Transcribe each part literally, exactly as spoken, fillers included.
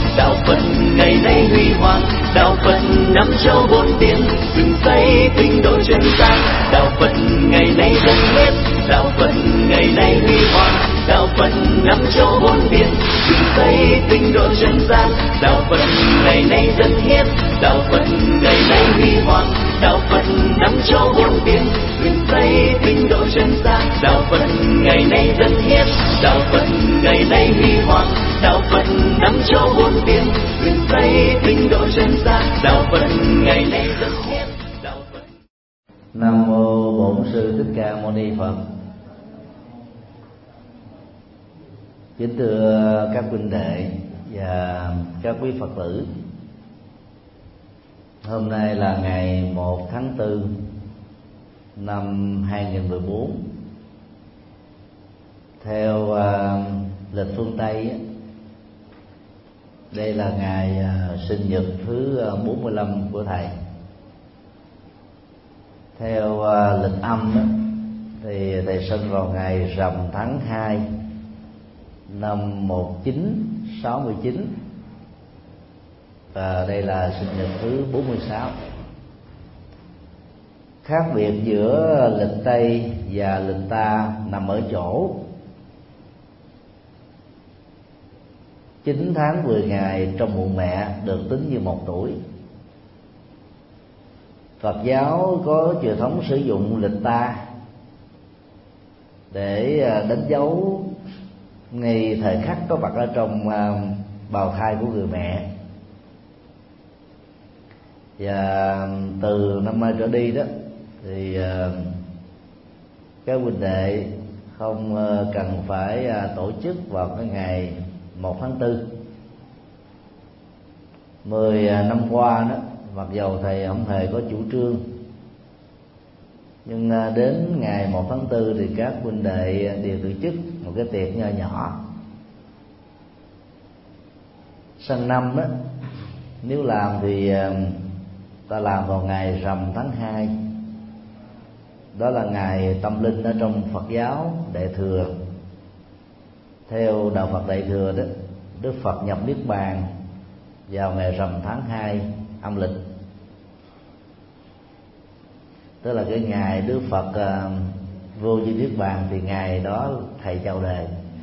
đạo Phật ngày nay huy hoàng, đạo Phật năm châu bốn biển, dựng xây tinh độ chân gian. Đạo Phật ngày nay dân hiến, đạo Phật ngày nay huy hoàng, đạo Phật năm châu bốn biển, dựng xây tinh độ chân gian. Đạo Phật ngày nay dân hiến, đạo Phật ngày nay huy hoàng, đạo Phật năm châu bốn biển, dựng xây tinh độ chân gian. Đạo Phật ngày nay dân hiến, đạo Phật ngày nay huy hoàng, đạo Phật năm châu bốn biển, dựng xây tinh độ chân gian. Đạo Phật ngày nay dân hiến, đạo Phật. Nam mô Bổn Sư Thích Ca Mâu Ni Phật. Kính thưa các huynh đệ và các quý Phật tử, hôm nay là ngày một tháng tư năm hai nghìn không trăm mười bốn. Theo uh, lịch phương Tây, đây là ngày uh, sinh nhật thứ uh, bốn mươi lăm của thầy. Theo uh, lịch âm đó, thì thầy sinh vào ngày rằm tháng hai năm một nghìn chín trăm sáu mươi chín, và đây là sinh nhật thứ bốn mươi sáu. Khác biệt giữa lịch Tây và lịch ta nằm ở chỗ chín tháng mười ngày trong bụng mẹ được tính như một tuổi. Phật giáo có truyền thống sử dụng lịch ta để đánh dấu ngay thời khắc có mặt ở trong bào thai của người mẹ. Và từ năm nay trở đi đó thì các huynh đệ không cần phải tổ chức vào cái ngày một tháng tư. Mười năm qua đó, mặc dầu thầy không hề có chủ trương, nhưng đến ngày một tháng tư thì các huynh đệ đều tổ chức một cái tiệc nho nhỏ. Sang năm đó, nếu làm thì ta làm vào ngày rằm tháng hai. Đó là ngày tâm linh ở trong Phật giáo Đại Thừa. Theo đạo Phật Đại Thừa đó, Đức Phật nhập Niết Bàn vào ngày rằm tháng hai âm lịch, tức là cái ngày Đức Phật uh, vô vi Niết Bàn, thì ngày đó thầy chào đời.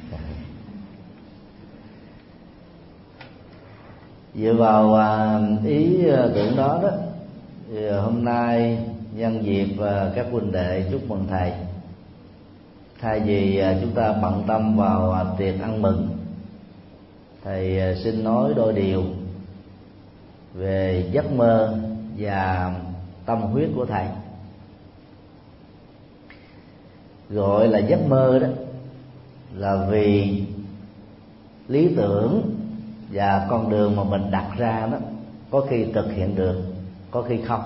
Dựa vào uh, ý tưởng đó đó, thì hôm nay nhân dịp uh, các huynh đệ chúc mừng thầy, thay vì uh, chúng ta bận tâm vào uh, tiệc ăn mừng, thầy uh, xin nói đôi điều về giấc mơ và tâm huyết của thầy. Gọi là giấc mơ đó là vì lý tưởng và con đường mà mình đặt ra đó có khi thực hiện được, có khi không.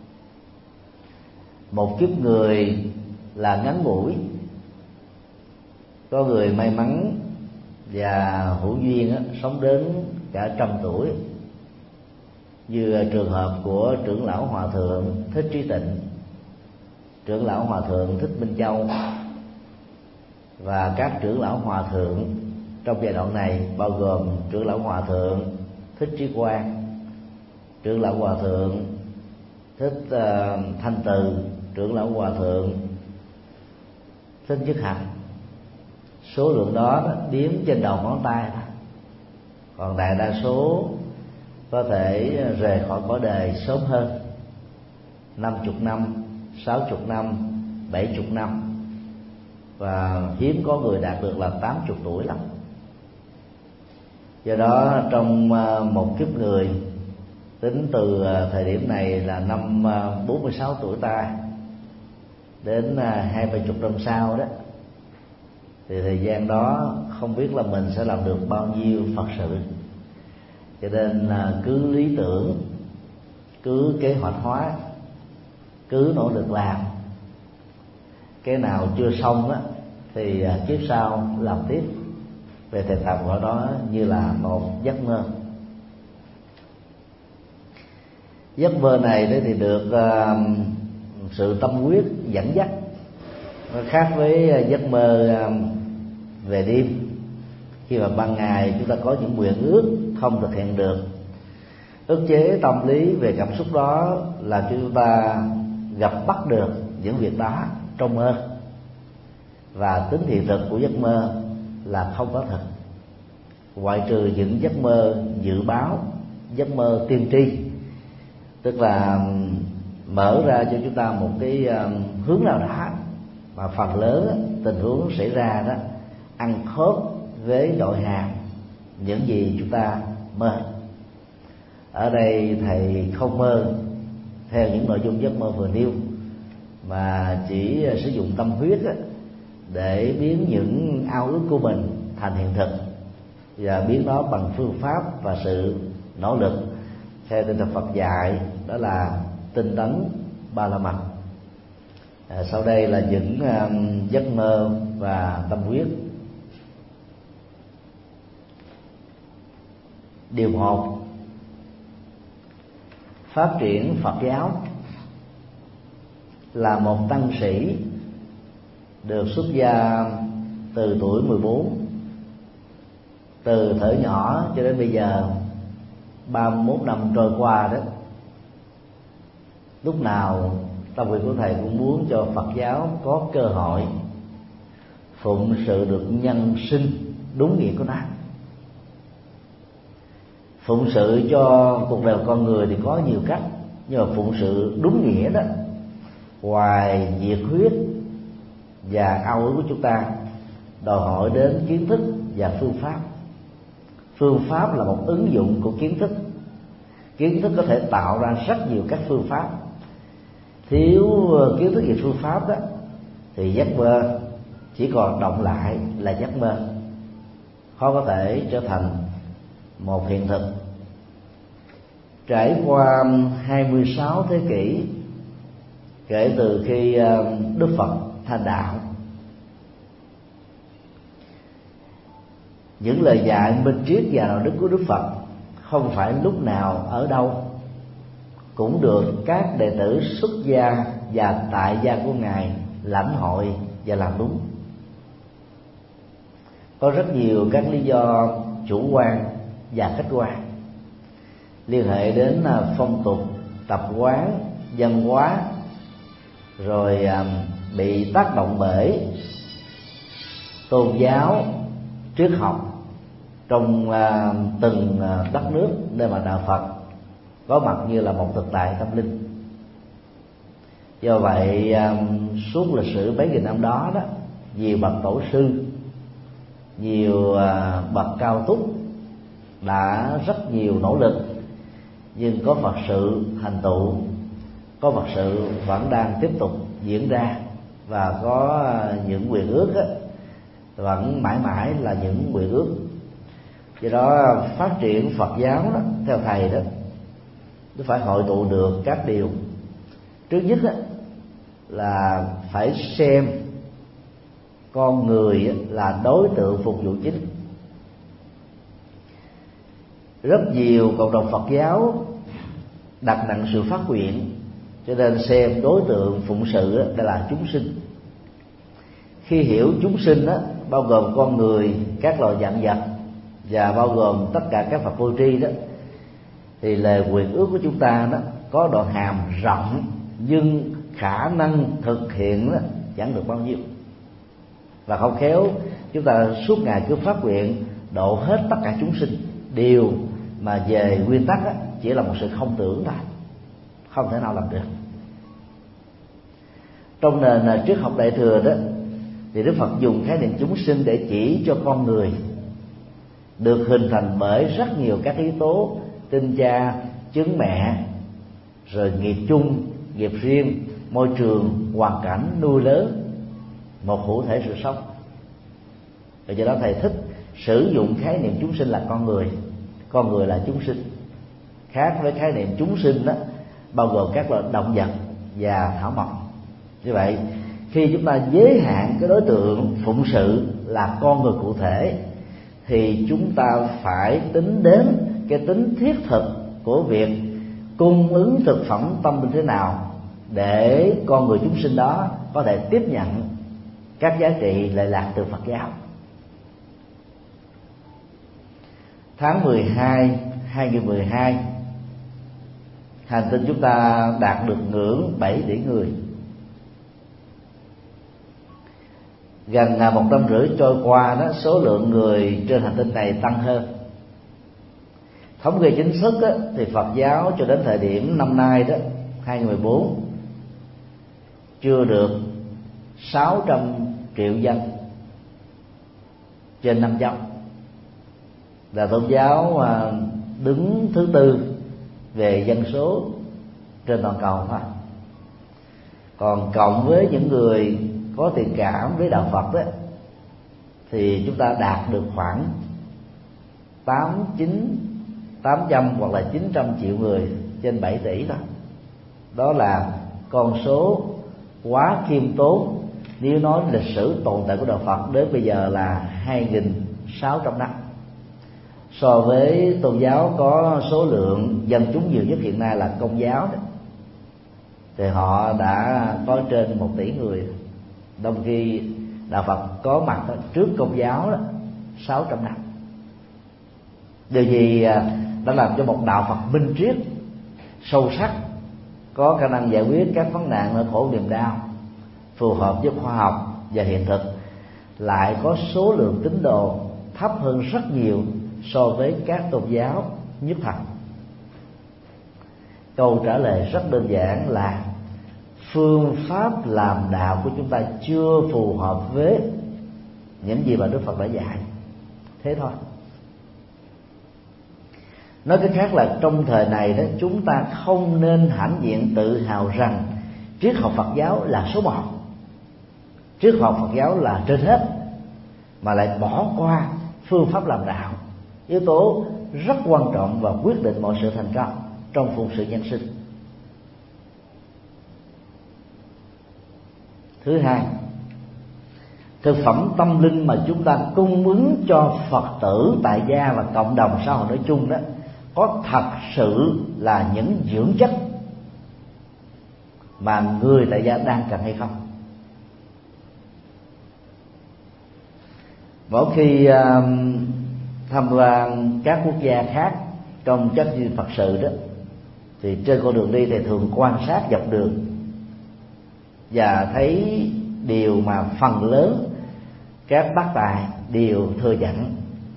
Một kiếp người là ngắn ngủi, có người may mắn và hữu duyên đó, sống đến cả trăm tuổi, như trường hợp của trưởng lão hòa thượng Thích Trí Tịnh, trưởng lão hòa thượng Thích Minh Châu, và các trưởng lão hòa thượng trong giai đoạn này, bao gồm trưởng lão hòa thượng Thích Trí Quang, trưởng lão hòa thượng Thích uh, Thanh Từ, trưởng lão hòa thượng Thích Nhất Hạnh. Số lượng đó đếm trên đầu ngón tay thôi. Còn đại đa số có thể rời khỏi cõi đời sớm hơn, năm chục năm, sáu chục năm, bảy chục năm, và hiếm có người đạt được là tám chục tuổi lắm. Do đó trong một kiếp người, tính từ thời điểm này là năm bốn mươi sáu tuổi ta đến hai ba chục năm sau đó, thì thời gian đó không biết là mình sẽ làm được bao nhiêu Phật sự. Cho nên là cứ lý tưởng, cứ kế hoạch hóa, cứ nỗ lực làm. Cái nào chưa xong á thì kiếp sau làm tiếp. Về thầy tạm gọi đó như là một giấc mơ. Giấc mơ này thì được uh, sự tâm huyết dẫn dắt. Nó khác với giấc mơ uh, về đêm. khi mà ban ngày chúng ta có những nguyện ước không thực hiện được. Ức chế tâm lý về cảm xúc đó là chúng ta gặp bắt được những việc đó trong mơ, và tính hiện thực của giấc mơ là không có thật, ngoại trừ những giấc mơ dự báo, giấc mơ tiên tri, tức là mở ra cho chúng ta một cái hướng nào đó mà phần lớn tình huống xảy ra đó ăn khớp với nội hàm những gì chúng ta mơ. Ở đây thầy không mơ theo những nội dung giấc mơ vừa nêu, mà chỉ sử dụng tâm huyết để biến những ao ước của mình thành hiện thực, và biến nó bằng phương pháp và sự nỗ lực theo tinh thần Phật dạy, đó là tinh tấn ba la mật. À, sau đây là những um, giấc mơ và tâm huyết. Điều một: phát triển Phật giáo. Là một tăng sĩ được xuất gia từ tuổi mười bốn, từ thuở nhỏ cho đến bây giờ ba mươi mốt năm trôi qua đó, lúc nào tâm nguyện của thầy cũng muốn cho Phật giáo có cơ hội phụng sự được nhân sinh đúng nghĩa của nó. Phụng sự cho cuộc đời con người thì có nhiều cách, nhưng mà phụng sự đúng nghĩa đó, ngoài nhiệt huyết và ao ước của chúng ta, đòi hỏi đến kiến thức và phương pháp. Phương pháp là một ứng dụng của kiến thức. Kiến thức có thể tạo ra rất nhiều các phương pháp. Thiếu kiến thức về phương pháp đó thì giấc mơ chỉ còn động lại là giấc mơ, khó có thể trở thành một hiện thực. Trải qua hai mươi sáu thế kỷ kể từ khi Đức Phật thành đạo, những lời dạy minh triết và đạo đức của Đức Phật không phải lúc nào ở đâu cũng được các đệ tử xuất gia và tại gia của Ngài lãnh hội và làm đúng. Có rất nhiều các lý do chủ quan và khách quan liên hệ đến phong tục, tập quán, văn hóa, rồi bị tác động bởi tôn giáo, triết học trong từng đất nước nơi mà đạo Phật có mặt như là một thực tại tâm linh. Do vậy suốt lịch sử mấy nghìn năm đó đó, nhiều bậc tổ sư, nhiều bậc cao túc đã rất nhiều nỗ lực, nhưng có Phật sự thành tựu, có Phật sự vẫn đang tiếp tục diễn ra, và có những quyền ước đó, vẫn mãi mãi là những quyền ước. Do đó phát triển Phật giáo đó, theo thầy đó, nó phải hội tụ được các điều. Trước nhất đó, là phải xem con người là đối tượng phục vụ chính. Rất nhiều cộng đồng Phật giáo đặt nặng sự phát nguyện, cho nên xem đối tượng phụng sự đó là chúng sinh. Khi hiểu chúng sinh đó, bao gồm con người, các loài vạn vật và bao gồm tất cả các Phật vô tri đó, thì lời quyền ước của chúng ta đó có độ hàm rộng, nhưng khả năng thực hiện đó chẳng được bao nhiêu. Và không khéo chúng ta suốt ngày cứ phát nguyện độ hết tất cả chúng sinh, điều mà về nguyên tắc đó, chỉ là một sự không tưởng thôi, không thể nào làm được. Trong nền triết học Đại thừa đó, thì Đức Phật dùng khái niệm chúng sinh để chỉ cho con người được hình thành bởi rất nhiều các yếu tố: tinh cha, trứng mẹ, rồi nghiệp chung, nghiệp riêng, môi trường, hoàn cảnh nuôi lớn một hữu thể sự sống. Và do đó thầy thích sử dụng khái niệm chúng sinh là con người, con người là chúng sinh, khác với khái niệm chúng sinh đó bao gồm các loại động vật và thảo mộc. Như vậy khi chúng ta giới hạn cái đối tượng phụng sự là con người cụ thể, thì chúng ta phải tính đến cái tính thiết thực của việc cung ứng thực phẩm tâm linh thế nào để con người chúng sinh đó có thể tiếp nhận các giá trị lệ lạc từ Phật giáo. tháng mười hai hai nghìn mười hai, hành tinh chúng ta đạt được ngưỡng bảy tỷ người. Gần một năm rưỡi trôi qua đó, số lượng người trên hành tinh này tăng hơn. Thống kê chính thức đó, thì Phật giáo cho đến thời điểm năm nay đó, hai nghìn mười bốn, chưa được sáu trăm triệu dân trên năm châu, là tôn giáo đứng thứ tư về dân số trên toàn cầu thôi. Còn cộng với những người có tình cảm với đạo Phật đó, thì chúng ta đạt được khoảng tám chín tám trăm hoặc là chín trăm triệu người trên bảy tỷ đó. Đó là con số quá khiêm tốn nếu nói lịch sử tồn tại của đạo Phật đến bây giờ là hai nghìn sáu trăm năm. So với tôn giáo có số lượng dân chúng nhiều nhất hiện nay là Công giáo đó, thì họ đã có trên một tỷ người, trong khi đạo Phật có mặt trước Công giáo đó sáu trăm năm. Điều gì đã làm cho một đạo Phật minh triết sâu sắc, có khả năng giải quyết các vấn nạn nỗi khổ niềm đau, phù hợp với khoa học và hiện thực, lại có số lượng tín đồ thấp hơn rất nhiều so với các tôn giáo nhất thần? Câu trả lời rất đơn giản là phương pháp làm đạo của chúng ta chưa phù hợp với những gì mà Đức Phật đã dạy. Thế thôi. Nói cách khác là trong thời này đó, chúng ta không nên hãnh diện tự hào rằng triết học Phật giáo là số một, triết học Phật giáo là trên hết, mà lại bỏ qua phương pháp làm đạo, yếu tố rất quan trọng và quyết định mọi sự thành công trong phụng sự nhân sinh. Thứ hai, thực phẩm tâm linh mà chúng ta cung ứng cho Phật tử tại gia và cộng đồng xã hội nói chung đó, có thật sự là những dưỡng chất mà người tại gia đang cần hay không? Mỗi khi uh, tham quan các quốc gia khác trong chất duyên Phật sự đó, thì trên con đường đi thì thường quan sát dọc đường và thấy điều mà phần lớn các bác tài đều thừa nhận: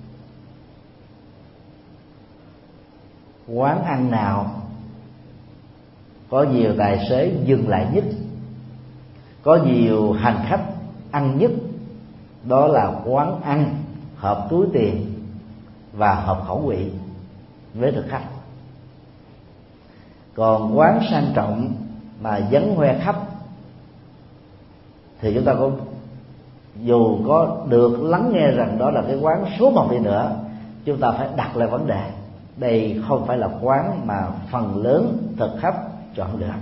quán ăn nào có nhiều tài xế dừng lại nhất, có nhiều hành khách ăn nhất, đó là quán ăn hợp túi tiền và hợp khẩu vị với thực khách. Còn quán sang trọng mà vắng hoe khắp thì chúng ta có, dù có được lắng nghe rằng đó là cái quán số một đi nữa, chúng ta phải đặt lại vấn đề: đây không phải là quán mà phần lớn thực khách chọn lựa.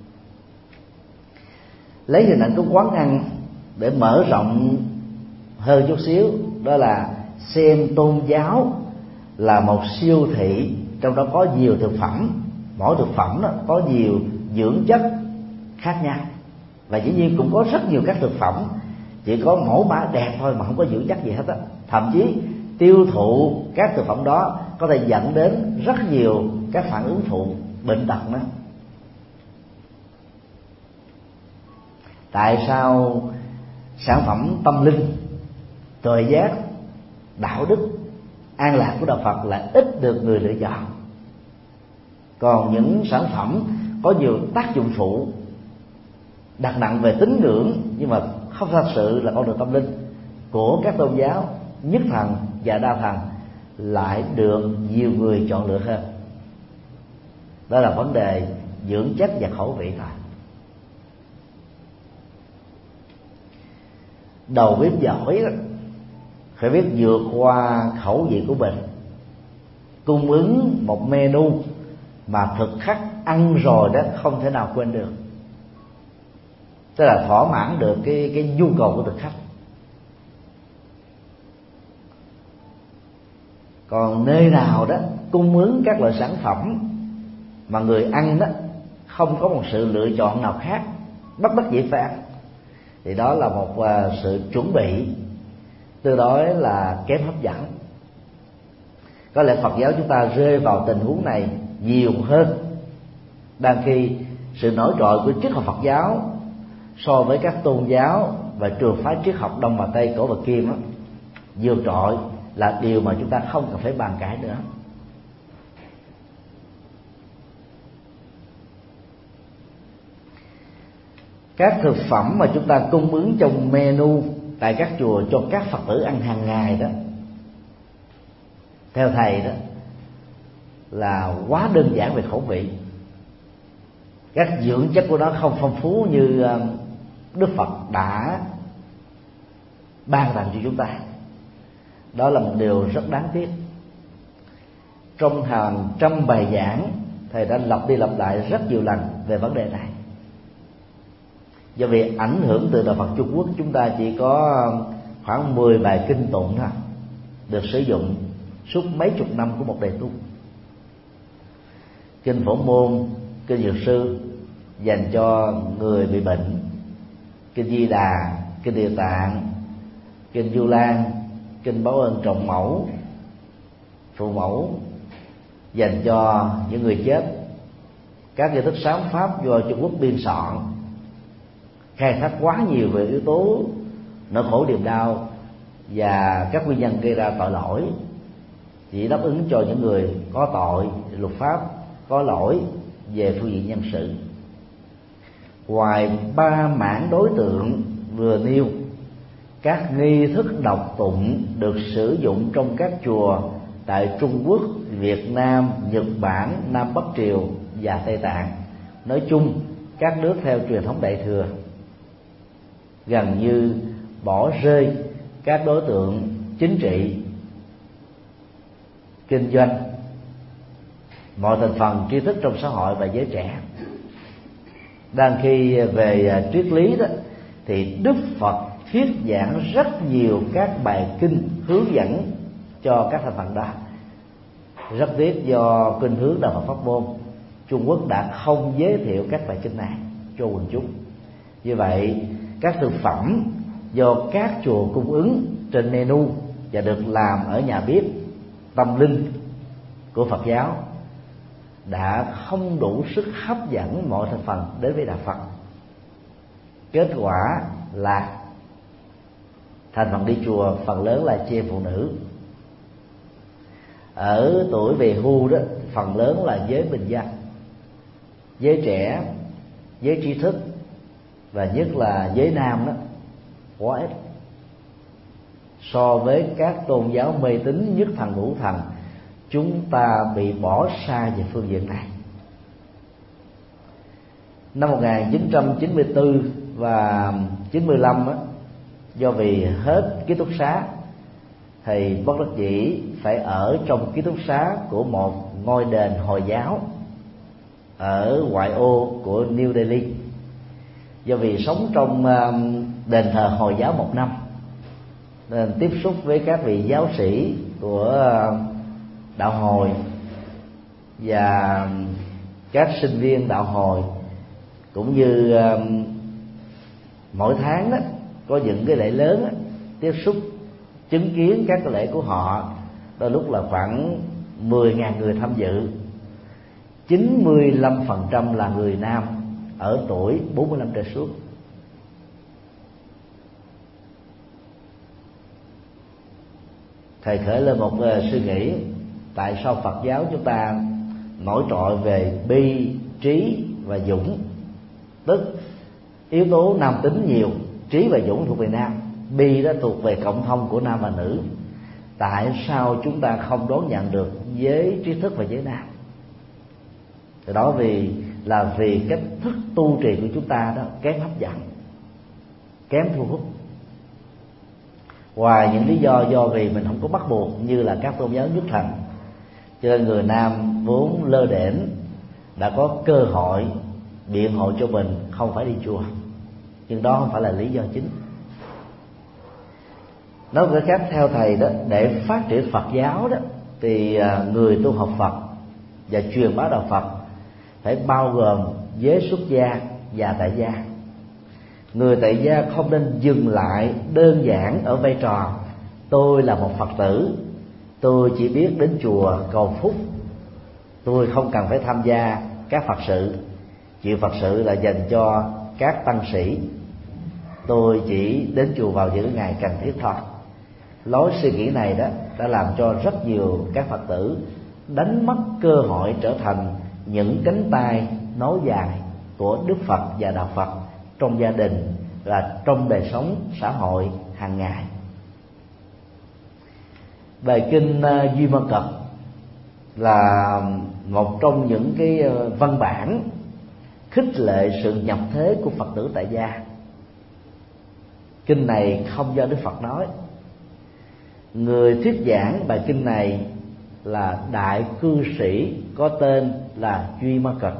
Lấy hình ảnh của quán ăn để mở rộng hơn chút xíu, đó là xem tôn giáo là một siêu thị, trong đó có nhiều thực phẩm, mỗi thực phẩm đó có nhiều dưỡng chất khác nhau, và dĩ nhiên cũng có rất nhiều các thực phẩm chỉ có mẫu mã đẹp thôi mà không có dưỡng chất gì hết á. Thậm chí tiêu thụ các thực phẩm đó có thể dẫn đến rất nhiều các phản ứng phụ, bệnh tật nữa. Tại sao sản phẩm tâm linh, tuệ giác, đạo đức, an lạc của đạo Phật lại ít được người lựa chọn, còn những sản phẩm có nhiều tác dụng phụ, đặt nặng về tín ngưỡng nhưng mà không thật sự là con đường tâm linh của các tôn giáo nhất thần và đa thần lại được nhiều người chọn lựa hơn? Đó là vấn đề dưỡng chất và khẩu vị thôi. Đầu bếp giỏi đó phải biết vượt qua khẩu vị của mình, cung ứng một menu mà thực khách ăn rồi đó không thể nào quên được, tức là thỏa mãn được cái cái nhu cầu của thực khách. Còn nơi nào đó cung ứng các loại sản phẩm mà người ăn đó không có một sự lựa chọn nào khác, bất đắc dĩ phải ăn, thì đó là một uh, sự chuẩn bị tương đối là kém hấp dẫn. Có lẽ Phật giáo chúng ta rơi vào tình huống này nhiều hơn, đang khi sự nổi trội của triết học Phật giáo so với các tôn giáo và trường phái triết học Đông và Tây, cổ và kim đó, vượt trội là điều mà chúng ta không cần phải bàn cãi nữa. Các thực phẩm mà chúng ta cung ứng trong menu tại các chùa cho các Phật tử ăn hàng ngày đó, theo thầy đó là quá đơn giản về khẩu vị. Các dưỡng chất của nó không phong phú như Đức Phật đã ban tặng cho chúng ta. Đó là một điều rất đáng tiếc. Trong hàng trăm bài giảng, thầy đã lặp đi lặp lại rất nhiều lần về vấn đề này. Do vì ảnh hưởng từ đạo Phật Trung Quốc, chúng ta chỉ có khoảng mười bài kinh tụng thôi được sử dụng suốt mấy chục năm của một đời tu. Kinh Phổ Môn, kinh Dược Sư dành cho người bị bệnh, kinh Di Đà, kinh Địa Tạng, kinh Du Lan, kinh Báo Ơn Trọng Mẫu, Phụ Mẫu dành cho những người chết. Các nghi thức sám pháp do Trung Quốc biên soạn, khai thác quá nhiều về yếu tố nỗi khổ niềm đau và các nguyên nhân gây ra tội lỗi, chỉ đáp ứng cho những người có tội luật pháp, có lỗi về phương diện nhân sự. Ngoài ba mảng đối tượng vừa nêu, các nghi thức đọc tụng được sử dụng trong các chùa tại Trung Quốc, Việt Nam, Nhật Bản, Nam Bắc Triều và Tây Tạng, nói chung các nước theo truyền thống Đại Thừa, gần như bỏ rơi các đối tượng chính trị, kinh doanh, mọi thành phần tri thức trong xã hội và giới trẻ. Đang khi về triết lý đó, thì Đức Phật thuyết giảng rất nhiều các bài kinh hướng dẫn cho các thành phần đó. Rất tiếc do khuynh hướng đạo Phật pháp môn, Trung Quốc đã không giới thiệu các bài kinh này cho quần chúng. Như vậy, các thực phẩm do các chùa cung ứng trên menu và được làm ở nhà bếp tâm linh của Phật giáo đã không đủ sức hấp dẫn mọi thành phần đến với đạo Phật. Kết quả là thành phần đi chùa phần lớn là chị em phụ nữ. Ở tuổi về hưu đó, phần lớn là giới bình dân, giới trẻ, giới trí thức và nhất là giới nam đó quá ít so với các tôn giáo mê tín nhất thần ngũ thần. Chúng ta bị bỏ xa về phương diện này. Năm một nghìn chín trăm chín mươi tư và chín mươi lăm á, do vì hết ký túc xá, thầy bất đắc dĩ phải ở trong ký túc xá của một ngôi đền Hồi giáo ở ngoại ô của New Delhi. Do vì sống trong đền thờ Hồi giáo một năm nên tiếp xúc với các vị giáo sĩ của đạo Hồi và các sinh viên đạo Hồi, cũng như mỗi tháng đó có những cái lễ lớn đó, tiếp xúc chứng kiến các cái lễ của họ, đôi lúc là khoảng mười nghìn người tham dự. chín mươi lăm phần trăm là người nam ở tuổi bốn mươi lăm trở xuống. Thầy khởi lên một uh, suy nghĩ, tại sao Phật giáo chúng ta nổi trội về bi, trí và dũng, tức yếu tố nam tính nhiều, trí và dũng thuộc về nam, bi đó thuộc về cộng thông của nam và nữ. Tại sao chúng ta không đón nhận được giới trí thức và giới nam? Từ đó vì là vì cách thức tu trì của chúng ta đó kém hấp dẫn, kém thu hút. Ngoài những lý do do vì mình không có bắt buộc như là các tôn giáo nhất thần, cho nên người nam vốn lơ đễnh đã có cơ hội biện hộ cho mình không phải đi chùa, nhưng đó không phải là lý do chính. Nói cái khác, theo thầy đó, để phát triển Phật giáo đó thì người tu học Phật và truyền bá đạo Phật phải bao gồm giới xuất gia và tại gia. Người tại gia không nên dừng lại đơn giản ở vai trò tôi là một Phật tử tôi chỉ biết đến chùa cầu phúc, tôi không cần phải tham gia các Phật sự, chuyện Phật sự là dành cho các tăng sĩ, tôi chỉ đến chùa vào những ngày cần thiết thôi. Lối suy nghĩ này đó đã làm cho rất nhiều các Phật tử đánh mất cơ hội trở thành những cánh tay nối dài của Đức Phật và Đạo Phật trong gia đình và trong đời sống xã hội hàng ngày. Bài kinh uh, Duy Ma Cật là một trong những cái văn bản khích lệ sự nhập thế của Phật tử tại gia. Kinh này không do Đức Phật nói. Người thuyết giảng bài kinh này là đại cư sĩ có tên là Duy Ma Cật.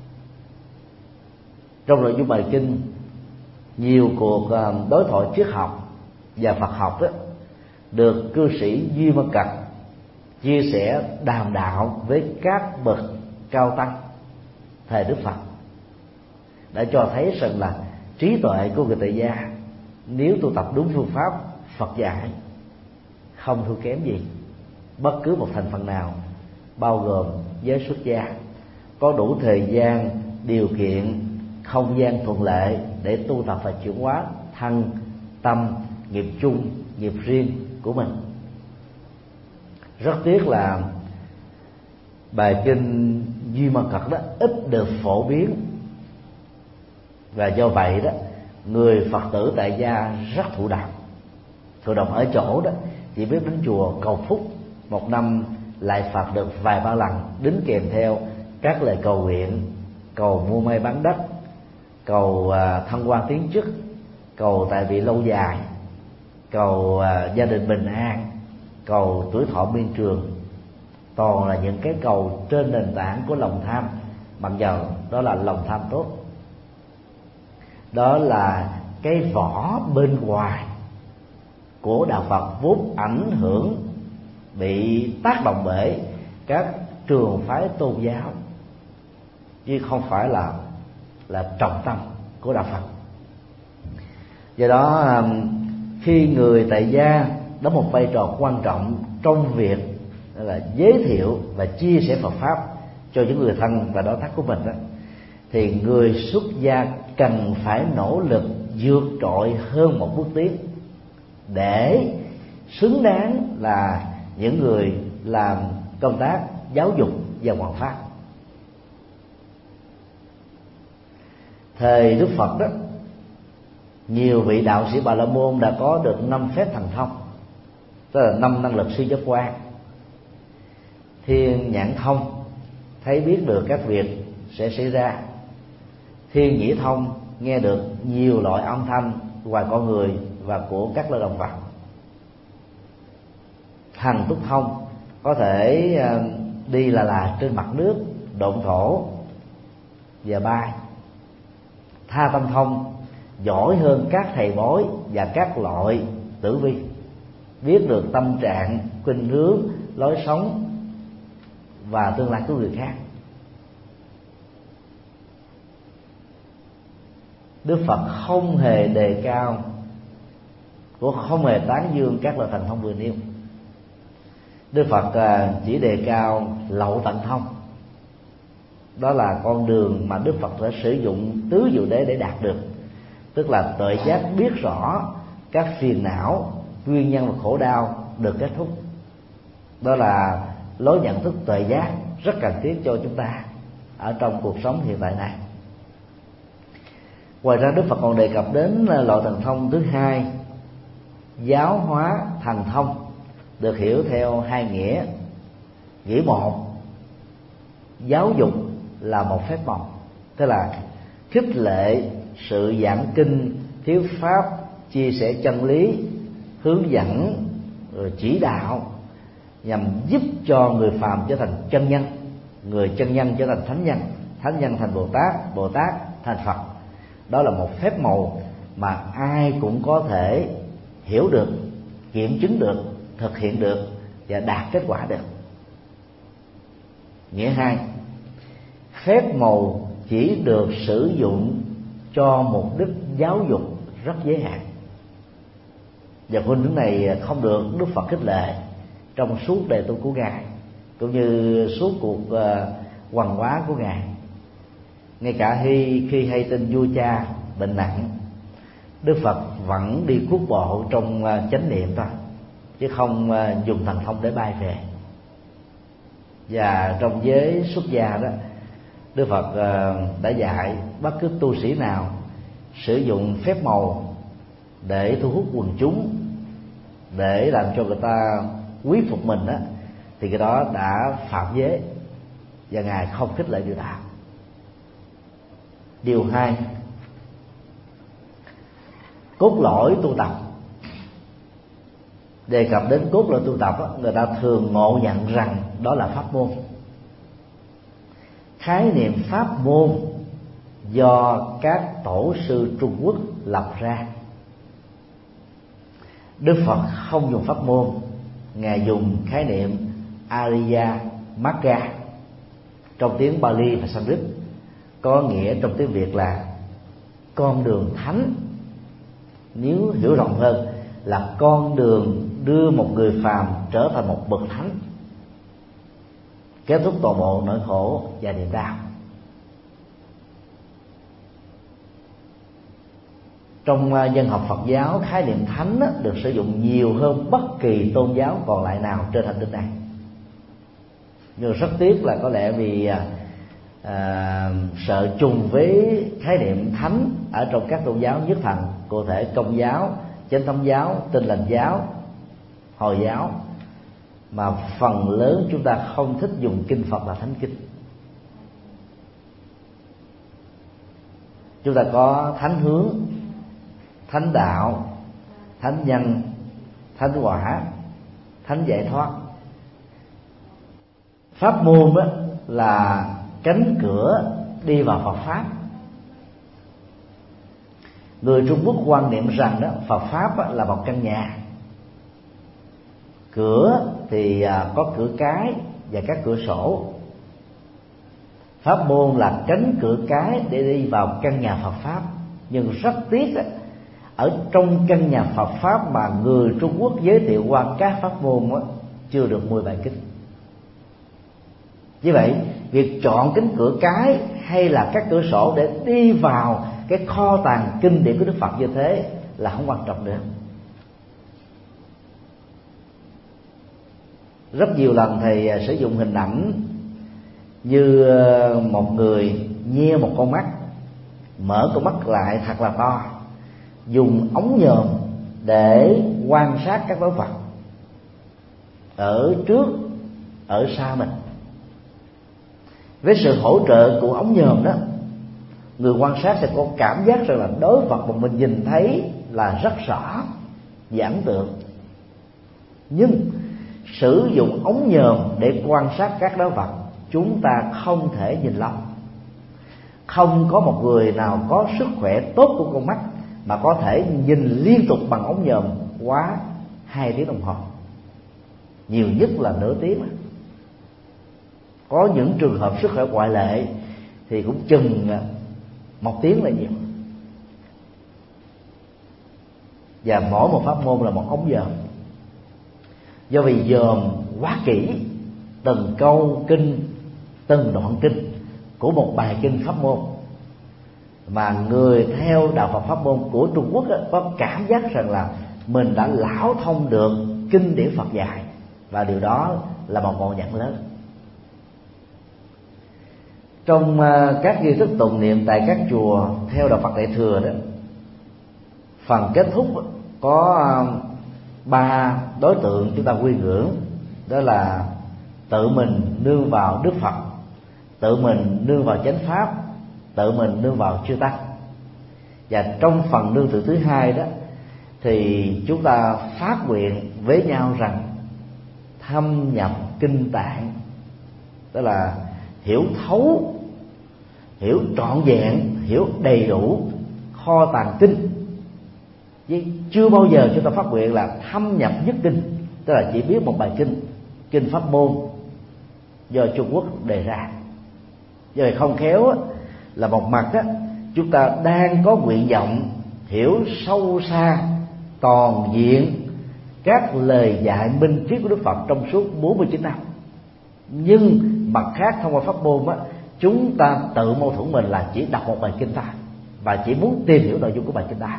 Trong nội dung bài kinh, nhiều cuộc đối thoại triết học và Phật học đó được cư sĩ Duy Ma Cật chia sẻ đàm đạo với các bậc cao tăng thời Đức Phật, đã cho thấy rằng là trí tuệ của người tại gia nếu tu tập đúng phương pháp Phật dạy không thua kém gì bất cứ một thành phần nào, bao gồm giới xuất gia, có đủ thời gian, điều kiện, không gian thuận lợi để tu tập và chuyển hóa thân, tâm, nghiệp chung, nghiệp riêng của mình. Rất tiếc là bài kinh Duy Ma Cật đó ít được phổ biến, và do vậy đó người Phật tử tại gia rất thụ động. Thụ động ở chỗ đó chỉ biết đến chùa cầu phúc, một năm lại Phật được vài ba lần, đính kèm theo các lời cầu nguyện, cầu mua may bán đất, cầu thăng quan tiến chức, cầu tại vị lâu dài, cầu gia đình bình an, cầu tuổi thọ miên trường. Toàn là những cái cầu trên nền tảng của lòng tham, mặc dầu đó là lòng tham tốt. Đó là cái vỏ bên ngoài của đạo Phật vốn ảnh hưởng, bị tác động bởi các trường phái tôn giáo, chứ không phải là là trọng tâm của đạo Phật. Do đó khi người tại gia đóng một vai trò quan trọng trong việc là giới thiệu và chia sẻ Phật pháp cho những người thân và đối tác của mình đó, thì người xuất gia cần phải nỗ lực vượt trội hơn một bước tiến để xứng đáng là những người làm công tác giáo dục và hoằng pháp. Thời Đức Phật đó, nhiều vị đạo sĩ Bà La Môn đã có được năm phép thần thông, tức là năm năng lực siêu giác quan. Thiên nhãn thông, thấy biết được các việc sẽ xảy ra. Thiên nhĩ thông, nghe được nhiều loại âm thanh ngoài con người và của các loài động vật. Thần túc thông, có thể đi là là trên mặt nước, độn thổ và bay. Tha tâm thông, giỏi hơn các thầy bói và các loại tử vi, biết được tâm trạng, khuynh hướng, lối sống và tương lai của người khác. Đức Phật không hề đề cao, cũng không hề tán dương các loại thần thông vừa nêu. Đức Phật chỉ đề cao lậu tận thông. Đó là con đường mà Đức Phật đã sử dụng tứ diệu đế để đạt được, tức là tuệ giác biết rõ các phiền não, nguyên nhân và khổ đau được kết thúc. Đó là lối nhận thức tuệ giác rất cần thiết cho chúng ta ở trong cuộc sống hiện tại này. Ngoài ra Đức Phật còn đề cập đến loại thần thông thứ hai, giáo hóa thần thông, được hiểu theo hai nghĩa. Nghĩa một, giáo dục là một phép màu, tức là khích lệ sự giảng kinh, thuyết pháp, chia sẻ chân lý, hướng dẫn, rồi chỉ đạo, nhằm giúp cho người phàm trở thành chân nhân, người chân nhân trở thành thánh nhân, thánh nhân thành Bồ Tát, Bồ Tát thành Phật. Đó là một phép màu mà ai cũng có thể hiểu được, kiểm chứng được, thực hiện được và đạt kết quả được. Nghĩa hai, phép màu chỉ được sử dụng cho mục đích giáo dục rất giới hạn, và phương hướng này không được Đức Phật khích lệ, trong suốt đời tu của Ngài, cũng như suốt cuộc uh, hoàng hóa của Ngài. Ngay cả khi khi hay tin vua cha bệnh nặng, Đức Phật vẫn đi quốc bộ trong uh, chánh niệm thôi, chứ không uh, dùng thần thông để bay về. Và trong giới xuất gia đó, Đức Phật uh, đã dạy bất cứ tu sĩ nào sử dụng phép màu để thu hút quần chúng, để làm cho người ta quý phục mình đó, thì cái đó đã phạm giới, và Ngài không khích lệ điều đó. Điều hai, cốt lõi tu tập. Đề cập đến cốt lõi tu tập đó, người ta thường ngộ nhận rằng đó là pháp môn. Khái niệm pháp môn do các tổ sư Trung Quốc lập ra. Đức Phật không dùng pháp môn, Ngài dùng khái niệm Ariya Magga, trong tiếng Pali và Sanskrit, có nghĩa trong tiếng Việt là con đường thánh. Nếu hiểu rộng hơn là con đường đưa một người phàm trở thành một bậc thánh, kết thúc toàn bộ nỗi khổ và niềm đau. Trong dân học Phật giáo, khái niệm thánh được sử dụng nhiều hơn bất kỳ tôn giáo còn lại nào trên hành tinh này. Nhưng rất tiếc là có lẽ vì à, sợ trùng với khái niệm thánh ở trong các tôn giáo nhất thần, cụ thể Công giáo, Chánh thống giáo, Tin lành giáo, Hồi giáo, mà phần lớn chúng ta không thích dùng kinh Phật là thánh kinh. Chúng ta có thánh hướng, thánh đạo, thánh nhân, thánh quả, thánh giải thoát. Pháp môn đó là cánh cửa đi vào Phật pháp. Người Trung Quốc quan niệm rằng đó Phật pháp là một căn nhà. Cửa thì có cửa cái và các cửa sổ. Pháp môn là cánh cửa cái để đi vào căn nhà Phật pháp. Nhưng rất tiếc đó, ở trong căn nhà Phật pháp mà người Trung Quốc giới thiệu qua các pháp môn đó, chưa được mười bài kinh. Như vậy, việc chọn cánh cửa cái hay là các cửa sổ để đi vào cái kho tàng kinh điển của Đức Phật như thế là không quan trọng nữa. Rất nhiều lần thầy sử dụng hình ảnh như một người nhe một con mắt, mở con mắt lại thật là to, dùng ống nhòm để quan sát các đối vật ở trước, ở xa mình. Với sự hỗ trợ của ống nhòm đó, người quan sát sẽ có cảm giác rằng là đối vật mà mình nhìn thấy là rất rõ và ấn tượng. Nhưng sử dụng ống nhòm để quan sát các đối vật, chúng ta không thể nhìn lâu. Không có một người nào có sức khỏe tốt của con mắt mà có thể nhìn liên tục bằng ống nhòm quá hai tiếng đồng hồ, nhiều nhất là nửa tiếng. Có những trường hợp sức khỏe ngoại lệ thì cũng chừng một tiếng là nhiều. Và mỗi một pháp môn là một ống nhòm. Do vì dòm quá kỹ từng câu kinh, từng đoạn kinh của một bài kinh pháp môn, mà người theo đạo Phật pháp môn của Trung Quốc đó, có cảm giác rằng là mình đã lão thông được kinh điển Phật dạy, và điều đó là một ngộ nhận lớn. Trong các nghi thức tụng niệm tại các chùa theo đạo Phật Đại Thừa đó, phần kết thúc có ba đối tượng chúng ta quy ngưỡng, đó là tự mình nương vào Đức Phật, tự mình nương vào chánh pháp, tự mình nương vào chư tăng. Và trong phần nương tựa thứ hai đó thì chúng ta phát nguyện với nhau rằng thâm nhập kinh tạng, tức là hiểu thấu, hiểu trọn vẹn, hiểu đầy đủ kho tàng kinh. Chứ chưa bao giờ chúng ta phát nguyện là thâm nhập nhất kinh, tức là chỉ biết một bài kinh, kinh pháp môn do Trung Quốc đề ra. Do vậy không khéo là một mặt đó, chúng ta đang có nguyện vọng hiểu sâu xa toàn diện các lời dạy minh triết của Đức Phật trong suốt bốn mươi chín năm. Nhưng mặt khác thông qua pháp môn á, chúng ta tự mâu thuẫn mình là chỉ đọc một bài kinh ta và chỉ muốn tìm hiểu nội dung của bài kinh ta.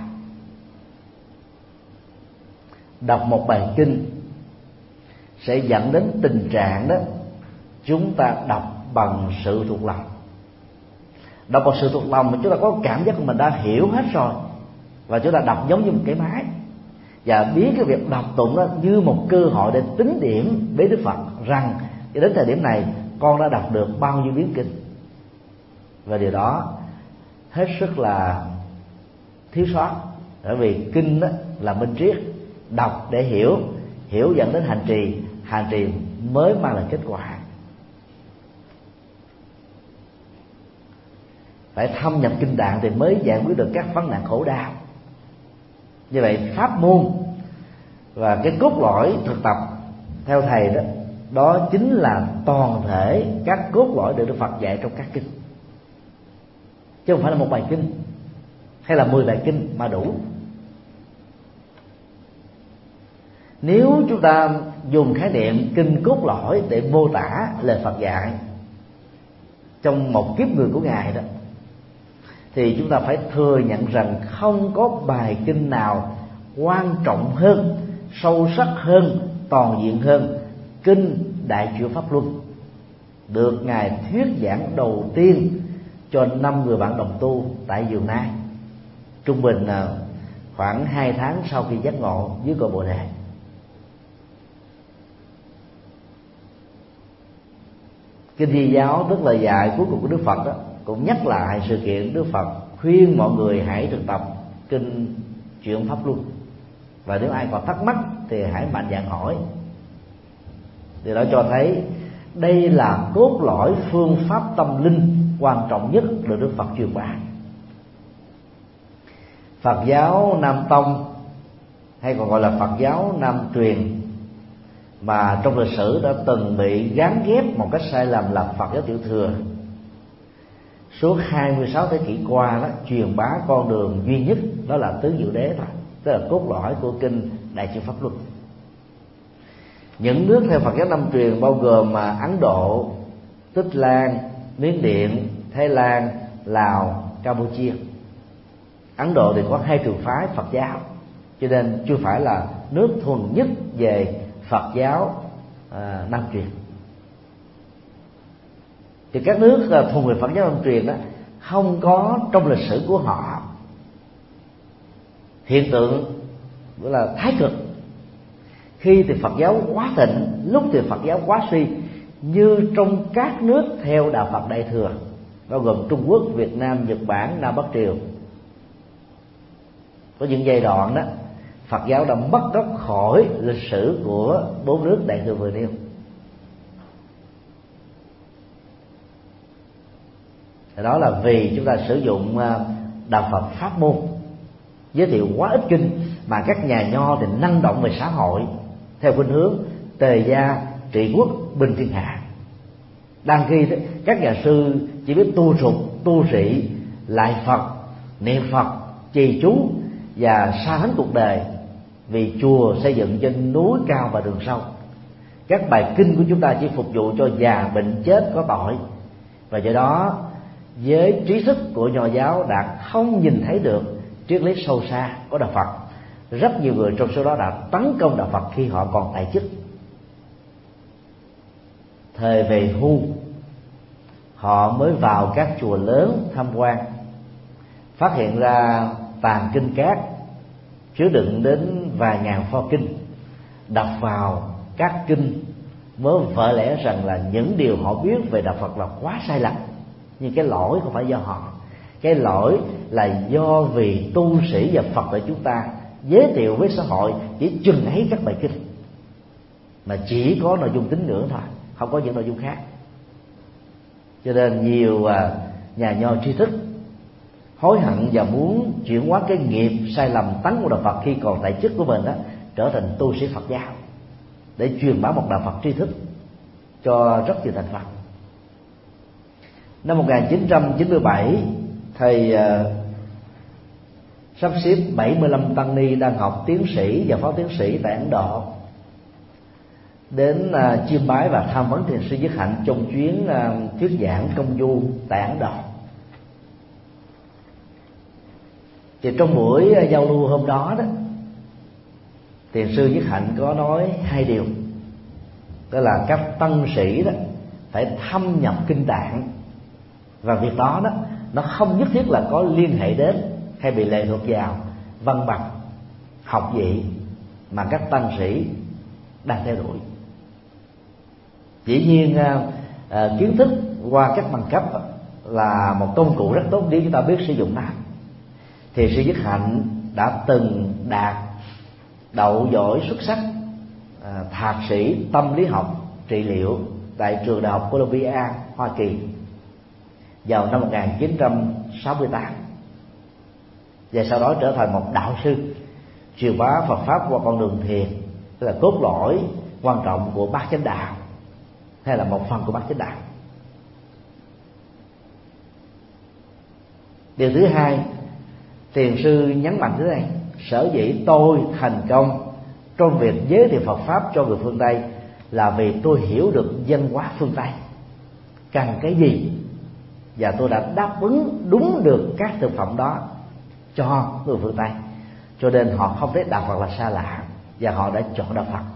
Đọc một bài kinh sẽ dẫn đến tình trạng đó chúng ta đọc bằng sự thuộc lòng. Đọc bằng sự thuộc lòng mà chúng ta có cảm giác của mình đã hiểu hết rồi, và chúng ta đọc giống như một cái máy, và biến cái việc đọc tụng đó như một cơ hội để tính điểm với Đức Phật rằng đến thời điểm này con đã đọc được bao nhiêu biến kinh. Và điều đó hết sức là thiếu sót, bởi vì kinh đó là minh triết, đọc để hiểu, hiểu dẫn đến hành trì, hành trì mới mang lại kết quả. Phải thâm nhập kinh Tạng thì mới giải quyết được các vấn nạn khổ đau. Như vậy pháp môn và cái cốt lõi thực tập theo thầy đó, đó chính là toàn thể các cốt lõi được Đức Phật dạy trong các kinh, chứ không phải là một bài kinh hay là mười bài kinh mà đủ. Nếu chúng ta dùng khái niệm kinh cốt lõi để mô tả lời Phật dạy trong một kiếp người của Ngài đó, thì chúng ta phải thừa nhận rằng không có bài kinh nào quan trọng hơn, sâu sắc hơn, toàn diện hơn kinh Đại Chuyển Pháp Luân, được Ngài thuyết giảng đầu tiên cho năm người bạn đồng tu tại Vườn Nai, trung bình khoảng hai tháng sau khi giác ngộ dưới cội Bồ Đề. Kinh Di Giáo, tức là dạy cuối cùng của Đức Phật đó, cũng nhắc lại sự kiện Đức Phật khuyên mọi người hãy thực tập kinh Chuyển Pháp Luân, và nếu ai còn thắc mắc thì hãy mạnh dạn hỏi. Điều đó cho thấy đây là cốt lõi phương pháp tâm linh quan trọng nhất được Đức Phật truyền bá. Phật giáo Nam Tông, hay còn gọi là Phật giáo Nam Truyền, mà trong lịch sử đã từng bị gán ghép một cách sai lầm là Phật giáo Tiểu Thừa, suốt hai mươi sáu thế kỷ qua đó truyền bá con đường duy nhất, đó là tứ diệu đế thôi, tức là cốt lõi của kinh Đại Chuyển Pháp Luân. Những nước theo Phật giáo Nam Truyền bao gồm mà Ấn Độ, Tích Lan, Miến Điện, Thái Lan, Lào, Campuchia. Ấn Độ thì có hai trường phái Phật giáo, cho nên chưa phải là nước thuần nhất về Phật giáo à, Nam Truyền. Thì các nước à, thuần về Phật giáo Nam Truyền đó không có trong lịch sử của họ hiện tượng gọi là thái cực. Khi thì Phật giáo quá thịnh, lúc thì Phật giáo quá suy, như trong các nước theo đạo Phật Đại Thừa, bao gồm Trung Quốc, Việt Nam, Nhật Bản, Nam Bắc Triều. Có những giai đoạn đó Phật giáo đã mất gốc khỏi lịch sử của bốn nước Đại Thừa vừa nêu. Đó là vì chúng ta sử dụng đạo Phật pháp môn, giới thiệu quá ít kinh, mà các nhà nho thì năng động về xã hội theo khuynh hướng tề gia trị quốc bình thiên hạ. Đang khi các nhà sư chỉ biết tu sục, tu sĩ, lại Phật, niệm Phật, trì chú và xa lánh cuộc đời, vì chùa xây dựng trên núi cao và đường sâu. Các bài kinh của chúng ta chỉ phục vụ cho già bệnh chết có tội, và do đó với trí thức của nho giáo đã không nhìn thấy được triết lý sâu xa của đạo Phật. Rất nhiều người trong số đó đã tấn công đạo Phật khi họ còn tại chức. Thời về hưu, họ mới vào các chùa lớn tham quan, phát hiện ra tàn kinh cát chứa đựng đến vài ngàn pho kinh. Đọc vào các kinh mới vỡ lẽ rằng là những điều họ biết về đạo Phật là quá sai lầm. Nhưng cái lỗi không phải do họ, cái lỗi là do vì tu sĩ và Phật tử chúng ta giới thiệu với xã hội chỉ chừng ấy các bài kinh, mà chỉ có nội dung tín ngưỡng thôi, không có những nội dung khác. Cho nên nhiều nhà nho tri thức hối hận và muốn chuyển hóa cái nghiệp sai lầm tấn của đạo Phật khi còn tại chức của mình đó, trở thành tu sĩ Phật giáo để truyền bá một đạo Phật tri thức cho rất nhiều thành phần. Năm một nghìn chín trăm chín mươi bảy, thầy uh, sắp xếp bảy mươi lăm tăng ni đang học tiến sĩ và phó tiến sĩ tại Ấn Độ đến uh, chiêm bái và tham vấn thiền sư Nhất Hạnh trong chuyến uh, thuyết giảng công du tại Ấn Độ. Thì trong buổi uh, giao lưu hôm đó đó, thiền sư Nhất Hạnh có nói hai điều, đó là các tăng sĩ đó phải thâm nhập kinh tạng, và việc đó đó nó không nhất thiết là có liên hệ đến hay bị lệ thuộc vào văn bằng học vị mà các tăng sĩ đang theo đuổi. Dĩ nhiên uh, kiến thức qua các bằng cấp là một công cụ rất tốt nếu chúng ta biết sử dụng nó. Thì sư Nhất Hạnh đã từng đạt đậu giỏi xuất sắc uh, thạc sĩ tâm lý học trị liệu tại trường đại học Columbia, Hoa Kỳ vào năm một nghìn chín trăm sáu mươi tám, và sau đó trở thành một đạo sư truyền bá Phật pháp qua con đường thiền, tức là cốt lõi quan trọng của bát chánh đạo, hay là một phần của bát chánh đạo. Điều thứ hai, thiền sư nhấn mạnh thế này: sở dĩ tôi thành công trong việc giới thiệu Phật pháp cho người phương Tây là vì tôi hiểu được văn hóa phương Tây cần cái gì, và tôi đã đáp ứng đúng được các thực phẩm đó cho người phương Tây, cho nên họ không thấy đạo Phật là xa lạ và họ đã chọn đạo Phật.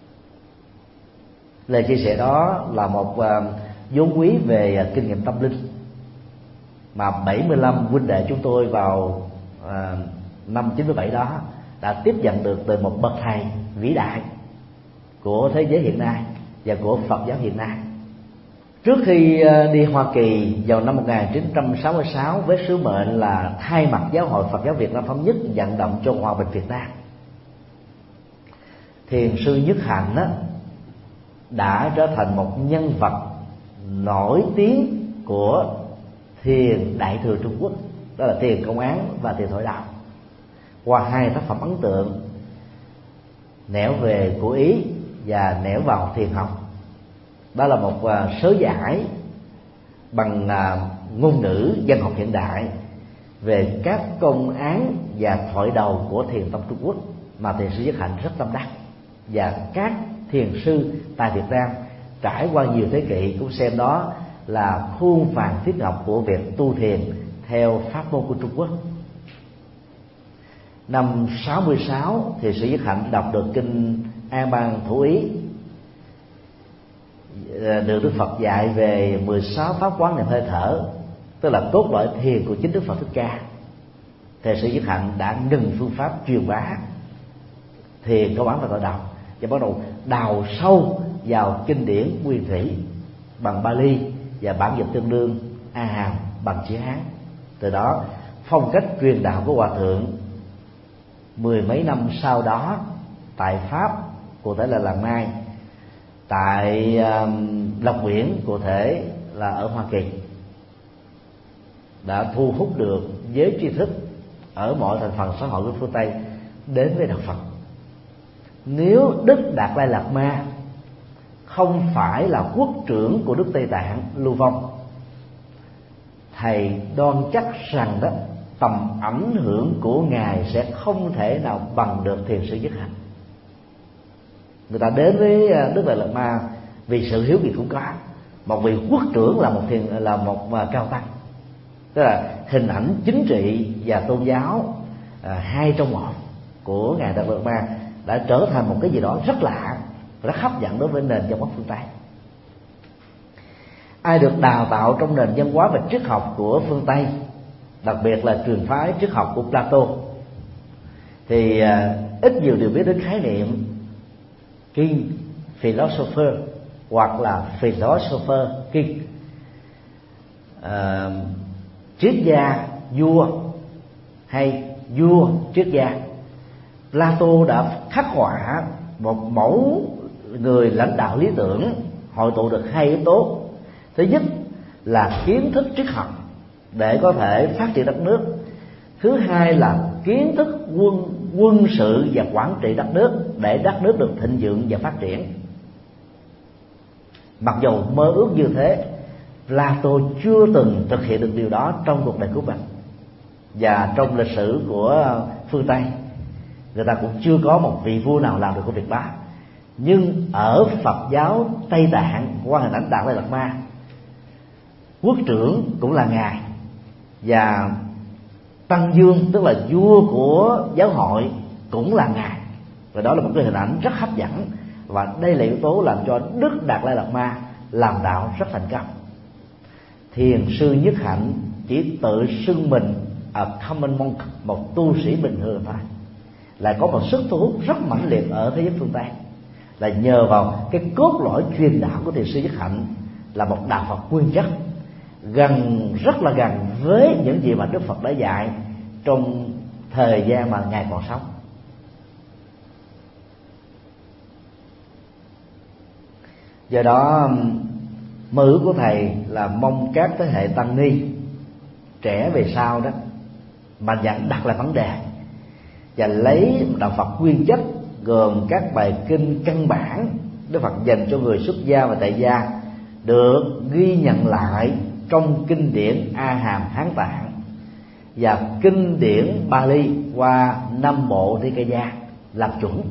Lời chia sẻ đó là một uh, vốn quý về uh, kinh nghiệm tâm linh mà bảy mươi lăm huynh đệ chúng tôi vào uh, năm chín mươi bảy đó đã tiếp nhận được từ một bậc thầy vĩ đại của thế giới hiện nay và của Phật giáo hiện nay. Trước khi đi Hoa Kỳ vào năm một nghìn chín trăm sáu mươi sáu với sứ mệnh là thay mặt Giáo hội Phật giáo Việt Nam thống nhất vận động cho hòa bình Việt Nam, thiền sư Nhất Hạnh đó đã trở thành một nhân vật nổi tiếng của thiền Đại thừa Trung Quốc, đó là thiền Công Án và thiền Thổi Đạo, qua hai tác phẩm ấn tượng Nẻo về của Ý và Nẻo vào thiền học. Đó là một uh, sớ giải bằng uh, ngôn ngữ văn học hiện đại về các công án và thoại đầu của thiền tông Trung Quốc mà thiền sư Nhất Hạnh rất tâm đắc, và các thiền sư tại Việt Nam trải qua nhiều thế kỷ cũng xem đó là khuôn vàng thiết ngọc của việc tu thiền theo pháp môn của Trung Quốc. Năm sáu mươi sáu thì sư Nhất Hạnh đọc được kinh An Bang Thủ Ý, được Đức Phật dạy về mười sáu pháp quán niệm hơi thở, tức là cốt lõi thiền của chính Đức Phật Thích Ca. Thầy sư Nhất Hạnh đã ngừng phương pháp truyền bá thiền Công Án và Thoại Đầu và bắt đầu đào sâu vào kinh điển nguyên thủy bằng Bali và bản dịch tương đương A Hàm bằng chữ Hán. Từ đó phong cách truyền đạo của Hòa thượng mười mấy năm sau đó tại Pháp, cụ thể là Làng Mai, tại uh, Lộc Biển, cụ thể là ở Hoa Kỳ, đã thu hút được giới tri thức ở mọi thành phần xã hội của phương Tây đến với đạo Phật. Nếu Đức Đạt Lai Lạt Ma không phải là quốc trưởng của nước Tây Tạng Lưu Vong, thầy đoan chắc rằng đó tầm ảnh hưởng của ngài sẽ không thể nào bằng được thiền sư Nhất Hạnh. Người ta đến với Đức Đạt Lai Lạt Ma vì sự hiếu kỳ cũng có, một vị quốc trưởng là một thiền là một cao tăng, tức là hình ảnh chính trị và tôn giáo à, hai trong một của ngài Đạt Lai Lạt Ma đã trở thành một cái gì đó rất lạ, rất hấp dẫn đối với nền văn hóa phương Tây. Ai được đào tạo trong nền văn hóa và triết học của phương Tây, đặc biệt là truyền phái triết học của Plato, thì à, ít nhiều đều biết đến khái niệm king philosopher hoặc là philosopher king, à, triết gia vua hay vua triết gia. Plato đã khắc họa một mẫu người lãnh đạo lý tưởng hội tụ được hai yếu tố. Thứ nhất là kiến thức triết học để có thể phát triển đất nước. Thứ hai là kiến thức quân quân sự và quản trị đất nước để đất nước được thịnh vượng và phát triển. Mặc dù mơ ước như thế, Plato chưa từng thực hiện được điều đó trong cuộc đời của mình. và trong lịch sử của phương Tây, người ta cũng chưa có một vị vua nào làm được công việc đó. Nhưng ở Phật giáo Tây Tạng qua hình ảnh Đạt Lai Lạt Ma, quốc trưởng cũng là ngài, và Tăng Dương tức là vua của giáo hội cũng là ngài. Và đó là một cái hình ảnh rất hấp dẫn, và đây là yếu tố làm cho Đức Đạt Lai Lạt Ma làm đạo rất thành công. Thiền sư Nhất Hạnh chỉ tự xưng mình a common monk, một tu sĩ bình thường thôi, lại có một sức thu hút rất mãnh liệt ở thế giới phương Tây, là nhờ vào cái cốt lõi truyền đạo của thiền sư Nhất Hạnh là một đạo Phật nguyên chất, gần rất là gần với những gì mà Đức Phật đã dạy trong thời gian mà ngài còn sống. Do đó mơ ước của thầy là mong các thế hệ tăng ni trẻ về sau đó mạnh dạn đặt lại vấn đề và lấy đạo Phật nguyên chất, gồm các bài kinh căn bản Đức Phật dành cho người xuất gia và tại gia, được ghi nhận lại trong kinh điển A Hàm Hán Tạng và kinh điển Bali qua năm bộ Nikaya làm chuẩn.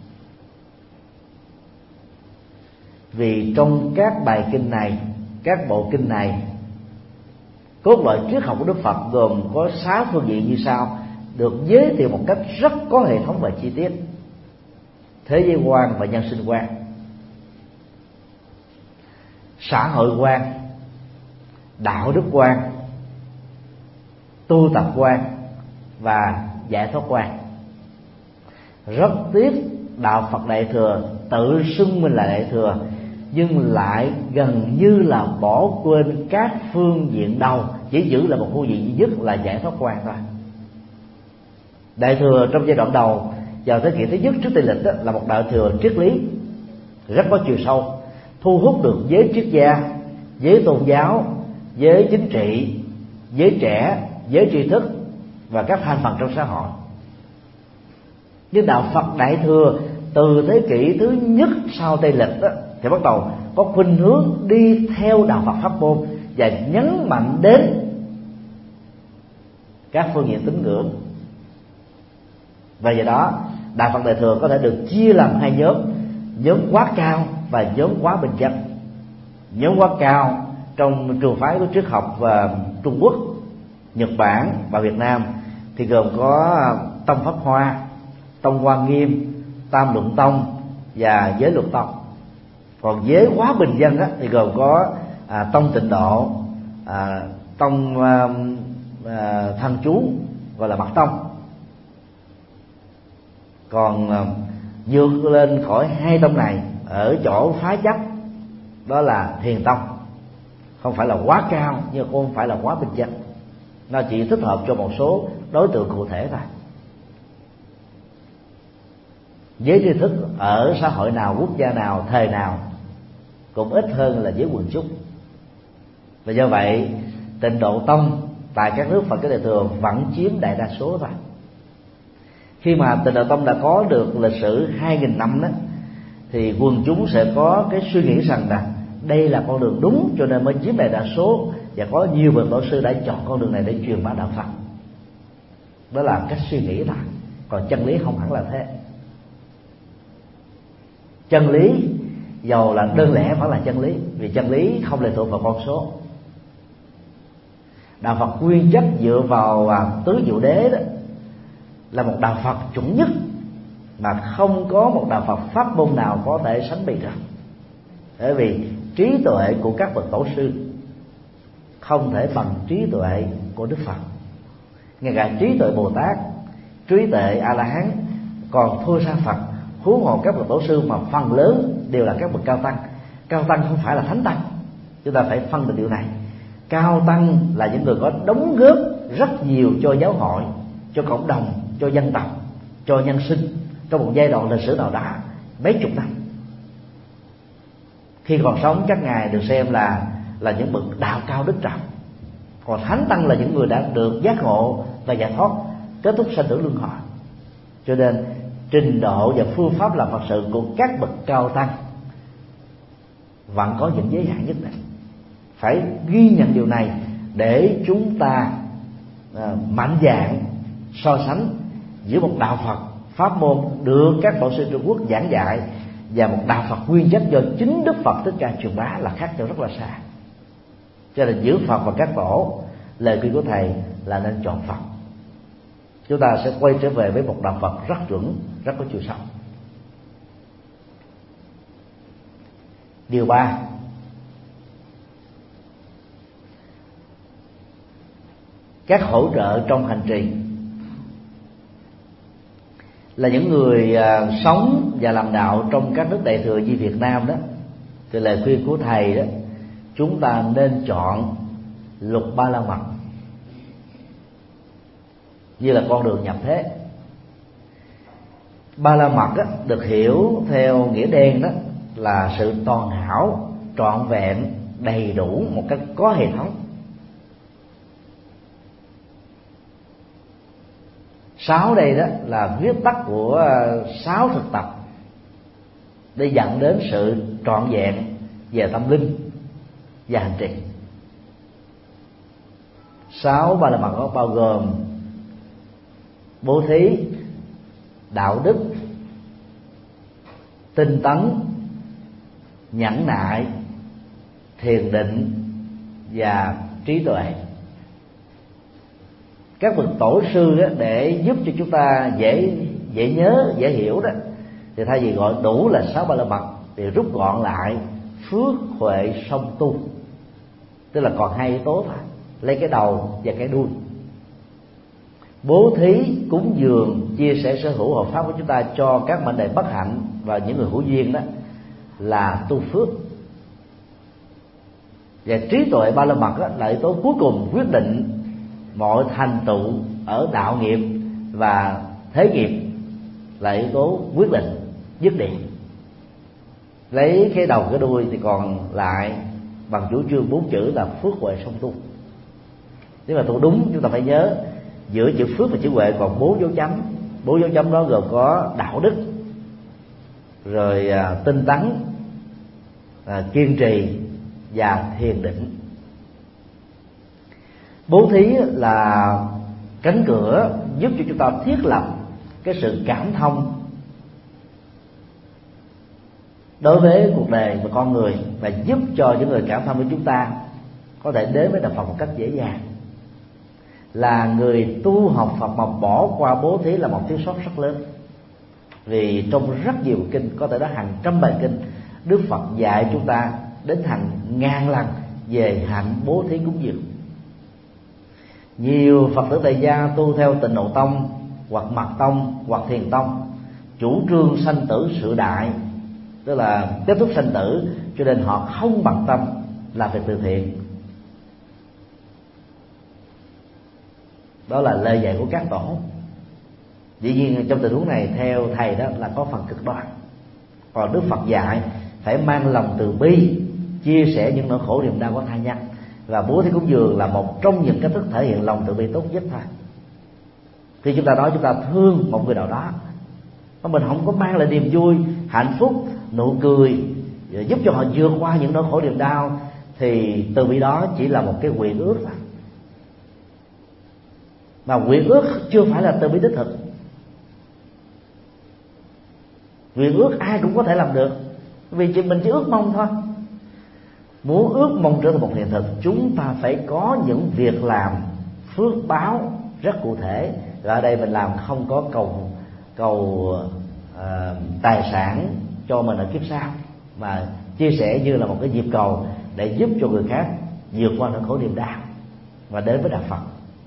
Vì trong các bài kinh này, các bộ kinh này, cốt lõi triết học của Đức Phật gồm có sáu phương diện như sau, được giới thiệu một cách rất có hệ thống và chi tiết: thế giới quan và nhân sinh quan, xã hội quan, đạo đức quan, tu tập quan và giải thoát quan. Rất tiếc đạo Phật Đại Thừa tự xưng mình là Đại Thừa, nhưng lại gần như là bỏ quên các phương diện đầu, chỉ giữ lại một phương diện duy nhất là giải thoát quan thôi. Đại Thừa trong giai đoạn đầu vào thế kỷ thứ nhất trước Tây lịch đó, là một Đại Thừa triết lý rất có chiều sâu, thu hút được giới triết gia, giới tôn giáo, giới chính trị, giới trẻ, giới tri thức và các thành phần trong xã hội. Nhưng đạo Phật Đại Thừa từ thế kỷ thứ nhất sau Tây lịch đó, thì bắt đầu có khuynh hướng đi theo đạo Phật pháp môn và nhấn mạnh đến các phương diện tín ngưỡng. Và do đó đạo Phật Đại Thừa có thể được chia làm hai nhóm: nhóm quá cao và nhóm quá bình dân. Nhóm quá cao trong trường phái của triết học và Trung Quốc, Nhật Bản và Việt Nam thì gồm có Tông Pháp Hoa, Tông Hoa Nghiêm, Tam Luận Tông và Giới Luật Tông. Còn giới quá bình dân á, thì gồm có à, Tông Tịnh Độ, à, Tông à, à, Thân Chú gọi là Mật Tông. Còn à, vượt lên khỏi hai tông này ở chỗ phá chấp, đó là Thiền Tông. Không phải là quá cao nhưng cũng không phải là quá bình dân, nó chỉ thích hợp cho một số đối tượng cụ thể thôi. Giới tri thức ở xã hội nào, quốc gia nào, thời nào cũng ít hơn là giới quần chúng. Và do vậy Tịnh Độ Tông tại các nước Phật giáo Đại Thừa vẫn chiếm đại đa số thôi. Khi mà Tịnh Độ Tông đã có được lịch sử hai nghìn năm đó, thì quần chúng sẽ có cái suy nghĩ rằng là đây là con đường đúng, cho nên mới chiếm đại đa số, và có nhiều bậc tổ sư đã chọn con đường này để truyền bá đạo Phật. Đó là cách suy nghĩ thôi, còn chân lý không hẳn là thế. Chân lý dầu là đơn lẻ vẫn là chân lý, vì chân lý không lệ thuộc vào con số. Đạo Phật nguyên chất dựa vào tứ diệu đế đó là một đạo Phật chuẩn nhất mà không có một đạo Phật pháp môn nào có thể sánh bì được. Bởi vì trí tuệ của các bậc tổ sư không thể bằng trí tuệ của Đức Phật. Ngay cả trí tuệ Bồ Tát, trí tuệ A La Hán còn thua xa Phật, huống hồ các bậc tổ sư mà phần lớn đều là các bậc cao tăng. Cao tăng không phải là thánh tăng, chúng ta phải phân được điều này. Cao tăng là những người có đóng góp rất nhiều cho giáo hội, cho cộng đồng, cho dân tộc, cho nhân sinh trong một giai đoạn lịch sử nào đó mấy chục năm. Khi còn sống các ngài được xem là là những bậc đạo cao đức trọng. Còn thánh tăng là những người đã được giác ngộ và giải thoát, kết thúc sanh tử luân hồi. Cho nên trình độ và phương pháp làm Phật sự của các bậc cao tăng vẫn có những giới hạn nhất định. Phải ghi nhận điều này để chúng ta à, mạnh dạn so sánh giữa một đạo Phật pháp môn được các tổ sư Trung Quốc giảng dạy và một đạo Phật nguyên chất do chính Đức Phật Thích Ca truyền bá là khác nhau rất là xa. Cho nên giữa Phật và các tổ, lời khuyên của thầy là nên chọn Phật. Chúng ta sẽ quay trở về với một đạo Phật rất chuẩn, rất có chiều sâu. Điều ba, các hỗ trợ trong hành trì. Là những người à, sống và làm đạo trong các nước Đại thừa như Việt Nam đó, thì lời khuyên của thầy đó, chúng ta nên chọn Lục Ba La Mật như là con đường nhập thế. Ba La Mật đó, được hiểu theo nghĩa đen đó là sự toàn hảo, trọn vẹn, đầy đủ một cách có hệ thống. Sáu đây đó là viết tắt của sáu thực tập để dẫn đến sự trọn vẹn về tâm linh và hành trì. Sáu ba la mật đó bao gồm bố thí, đạo đức, tinh tấn, nhẫn nại, thiền định và trí tuệ. Các bậc tổ sư đó, để giúp cho chúng ta dễ dễ nhớ, dễ hiểu đó, thì thay vì gọi đủ là sáu ba la mật thì rút gọn lại phước huệ song tu, tức là còn hai yếu tố thôi, lấy cái đầu và cái đuôi. Bố thí, cúng dường, chia sẻ sở hữu hợp pháp của chúng ta cho các mệnh đề bất hạnh và những người hữu duyên đó là tu phước. Và trí tuệ ba la mật đó là yếu tố cuối cùng quyết định mọi thành tựu ở đạo nghiệp và thế nghiệp, là yếu tố quyết định dứt điểm. Lấy cái đầu cái đuôi thì còn lại bằng chủ trương bốn chữ là phước huệ song tu. Nếu mà tu đúng, chúng ta phải nhớ giữa chữ phước và chữ huệ còn bốn dấu chấm. Bốn dấu chấm đó gồm có đạo đức, rồi à, tinh tấn, à, kiên trì và thiền định. Bố thí là cánh cửa giúp cho chúng ta thiết lập cái sự cảm thông đối với cuộc đời và con người, và giúp cho những người cảm thông với chúng ta có thể đến với đạo Phật một cách dễ dàng. Là người tu học Phật mà bỏ qua bố thí là một thiếu sót rất lớn. Vì trong rất nhiều kinh, có thể đó hàng trăm bài kinh, Đức Phật dạy chúng ta đến hàng ngàn lần về hạnh bố thí cúng dường. Nhiều Phật tử tại gia tu theo Tịnh Độ Tông hoặc Mật Tông hoặc Thiền Tông chủ trương sanh tử sự đại, tức là kết thúc sanh tử, cho nên họ không bận tâm làm việc từ thiện. Đó là lời dạy của các tổ. Dĩ nhiên trong tình huống này theo thầy đó là có phần cực đoan. Còn Đức Phật dạy phải mang lòng từ bi, chia sẻ những nỗi khổ niềm đau của tha nhân, và bố thí cúng dường là một trong những cách thức thể hiện lòng từ bi tốt nhất thôi. Khi chúng ta nói chúng ta thương một người nào đó mà mình không có mang lại niềm vui, hạnh phúc, nụ cười giúp cho họ vượt qua những nỗi khổ niềm đau, thì từ bi đó chỉ là một cái nguyện ước thôi. Mà nguyện ước chưa phải là từ bi đích thực. Nguyện ước ai cũng có thể làm được, vì chỉ mình chỉ ước mong thôi. Muốn ước mong trở thành một hiện thực, chúng ta phải có những việc làm phước báo rất cụ thể. Và ở đây mình làm không có cầu cầu uh, tài sản cho mình ở kiếp sau, mà chia sẻ như là một cái nhịp cầu để giúp cho người khác vượt qua nỗi khổ niềm đau và đến với đạo Phật.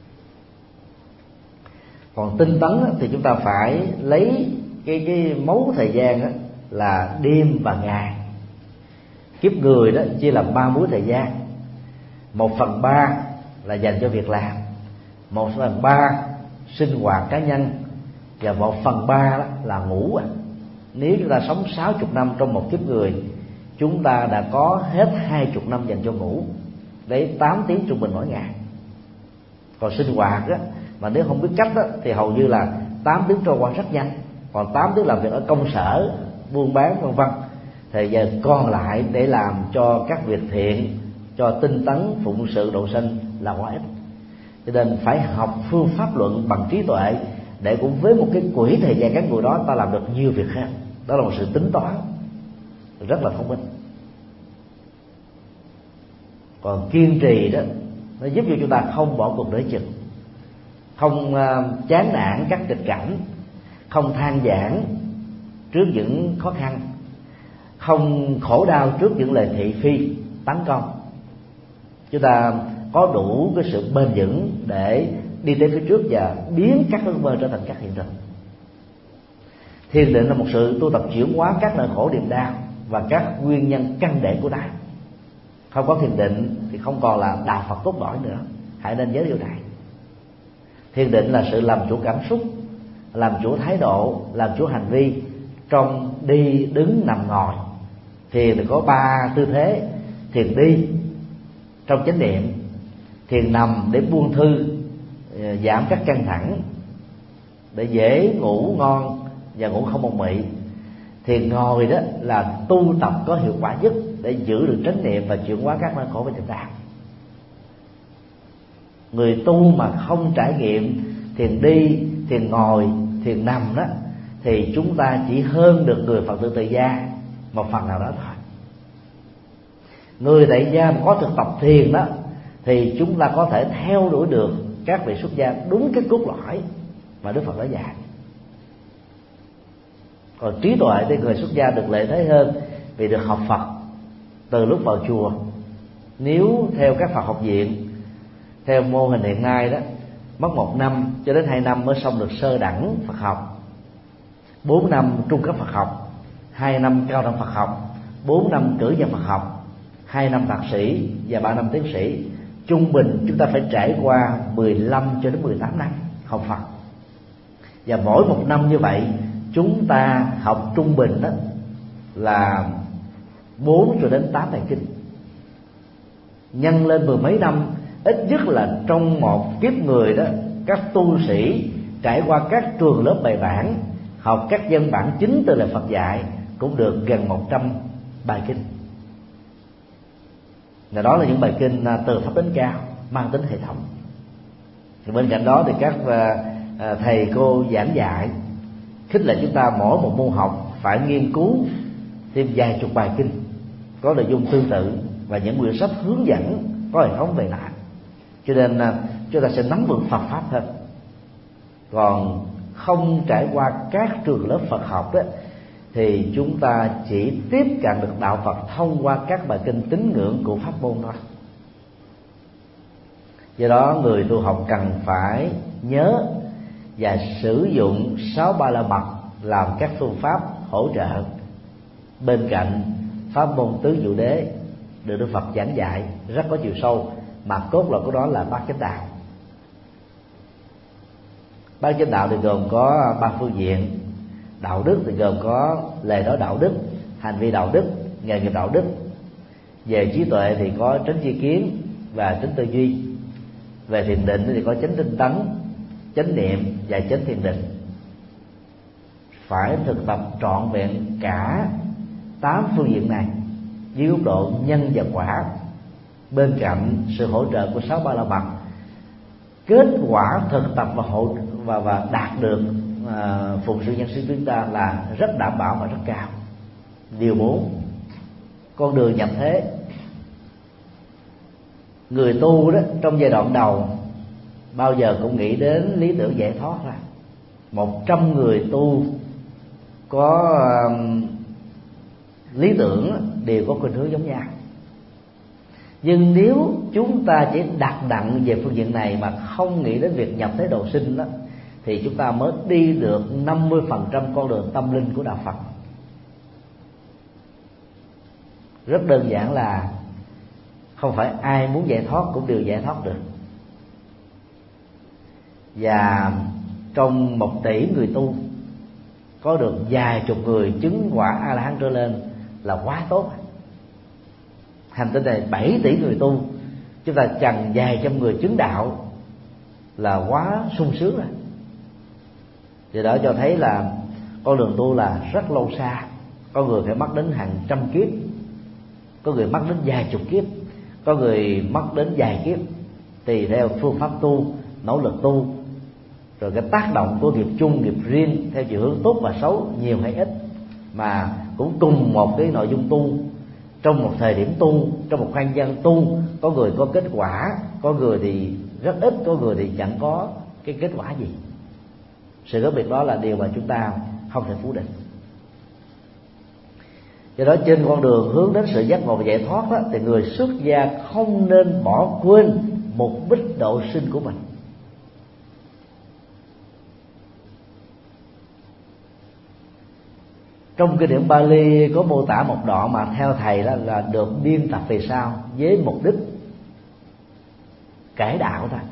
Còn tinh tấn thì chúng ta phải lấy cái cái mấu thời gian đó là đêm và ngày. Kiếp người đó chia làm ba múi thời gian. Một phần ba là dành cho việc làm, một phần ba sinh hoạt cá nhân, và một phần ba đó là ngủ. Nếu chúng ta sống sáu chục năm trong một kiếp người, chúng ta đã có hết hai chục năm dành cho ngủ, lấy tám tiếng trung bình mỗi ngày. Còn sinh hoạt đó, mà nếu không biết cách đó, thì hầu như là tám tiếng trôi qua rất nhanh. Còn tám tiếng làm việc ở công sở, buôn bán vân vân, thời giờ còn lại để làm cho các việc thiện, cho tinh tấn phụng sự độ sinh là quá ít. cho nên phải học phương pháp luận bằng trí tuệ, để cũng với một cái quỹ thời gian ngắn ngủi đó ta làm được nhiều việc khác. Đó là một sự tính toán rất là thông minh. Còn kiên trì đó, nó giúp cho chúng ta không bỏ cuộc nửa chừng, không uh, chán nản các nghịch cảnh, không than vãn trước những khó khăn, không khổ đau trước những lời thị phi tấn công. Chúng ta có đủ cái sự bền vững để đi tới phía trước và biến các ước mơ trở thành các hiện thực. Thiền định là một sự tu tập chuyển hóa các nỗi khổ niềm đau và các nguyên nhân căn để của nó. Không có thiền định thì không còn là đạo Phật tốt nổi nữa. Hãy nên nhớ điều này. Thiền định là sự làm chủ cảm xúc, làm chủ thái độ, làm chủ hành vi trong đi, đứng, nằm, ngồi. Thiền thì có ba tư thế: thiền đi trong chánh niệm, thiền nằm để buông thư, giảm các căng thẳng để dễ ngủ ngon và ngủ không mộng mị. Thiền ngồi đó là tu tập có hiệu quả nhất để giữ được chánh niệm và chuyển hóa các nỗi khổ về tình cảm. Người tu mà không trải nghiệm thiền đi, thiền ngồi, thiền nằm đó, thì chúng ta chỉ hơn được người Phật tử tại gia một phần nào đó thôi. Người tại gia mà có thực tập thiền đó thì chúng ta có thể theo đuổi được các vị xuất gia đúng cái cốt lõi mà Đức Phật đã dạy. Còn trí tuệ thì người xuất gia được lợi thế hơn, vì được học Phật từ lúc vào chùa. Nếu theo các Phật học viện, theo mô hình hiện nay đó, mất một năm cho đến hai năm mới xong được sơ đẳng Phật học, bốn năm trung cấp Phật học, hai năm cao đẳng Phật học, bốn năm cử nhân Phật học, hai năm thạc sĩ và ba năm tiến sĩ. Trung bình chúng ta phải trải qua mười lăm cho đến mười tám năm học Phật. Và mỗi một năm như vậy chúng ta học trung bình đó là bốn cho đến tám bài kinh. Nhân lên mười mấy năm, ít nhất là trong một kiếp người đó, các tu sĩ trải qua các trường lớp bài bản, học các văn bản chính từ lời Phật dạy cũng được gần một trăm bài kinh. Và đó là những bài kinh từ thấp đến cao, mang tính hệ thống. Thì bên cạnh đó thì các thầy cô giảng dạy khích lệ chúng ta mỗi một môn học phải nghiên cứu thêm vài chục bài kinh có nội dung tương tự và những quyển sách hướng dẫn có hệ thống về lại, cho nên chúng ta sẽ nắm vững Phật pháp hơn. Còn không trải qua các trường lớp Phật học đó thì chúng ta chỉ tiếp cận được đạo Phật thông qua các bài kinh tín ngưỡng của pháp môn thôi. Do đó người tu học cần phải nhớ và sử dụng sáu ba la mật làm các phương pháp hỗ trợ bên cạnh pháp môn tứ diệu đế được Đức Phật giảng dạy rất có chiều sâu, mà cốt lõi của đó là bát chánh đạo. Bát chánh đạo thì gồm có ba phương diện. Đạo đức thì gồm có lời nói đạo đức, hành vi đạo đức, nghề nghiệp đạo đức. Về trí tuệ thì có chánh tri kiến và chánh tư duy. Về thiền định thì có chánh tinh tấn, chánh niệm và chánh thiền định. Phải thực tập trọn vẹn cả tám phương diện này dưới góc độ nhân và quả, bên cạnh sự hỗ trợ của sáu ba la mật. Kết quả thực tập và hỗ và và đạt được à, phụng sự nhân sinh chúng ta là rất đảm bảo và rất cao. Điều bốn, con đường nhập thế. Người tu đó trong giai đoạn đầu bao giờ cũng nghĩ đến lý tưởng giải thoát ra. Một trăm người tu có um, lý tưởng đều có khuynh hướng giống nhau. Nhưng nếu chúng ta chỉ đặt nặng về phương diện này mà không nghĩ đến việc nhập thế độ sinh đó, thì chúng ta mới đi được năm mươi phần trăm con đường tâm linh của đạo Phật. Rất đơn giản là không phải ai muốn giải thoát cũng đều giải thoát được. Và trong một tỷ người tu có được vài chục người chứng quả A-la-hán trở lên là quá tốt. Hành tinh này bảy tỷ người tu, chúng ta chần vài trăm người chứng đạo là quá sung sướng rồi. Điều đó cho thấy là con đường tu là rất lâu xa. Có người phải mất đến hàng trăm kiếp, có người mất đến vài chục kiếp, có người mất đến vài kiếp. tùy theo phương pháp tu, nỗ lực tu, rồi cái tác động của nghiệp chung, nghiệp riêng theo chiều hướng tốt và xấu nhiều hay ít, mà cũng cùng một cái nội dung tu, trong một thời điểm tu, trong một khoảnh gian tu, có người có kết quả, có người thì rất ít, có người thì chẳng có cái kết quả gì. Sự khác biệt đó là điều mà chúng ta không thể phủ định. Do đó trên con đường hướng đến sự giác ngộ và giải thoát đó, thì người xuất gia không nên bỏ quên mục đích độ sinh của mình. Trong kinh điển Bali có mô tả một đoạn mà theo thầy đó là được biên tập về sau với mục đích cải đạo thôi.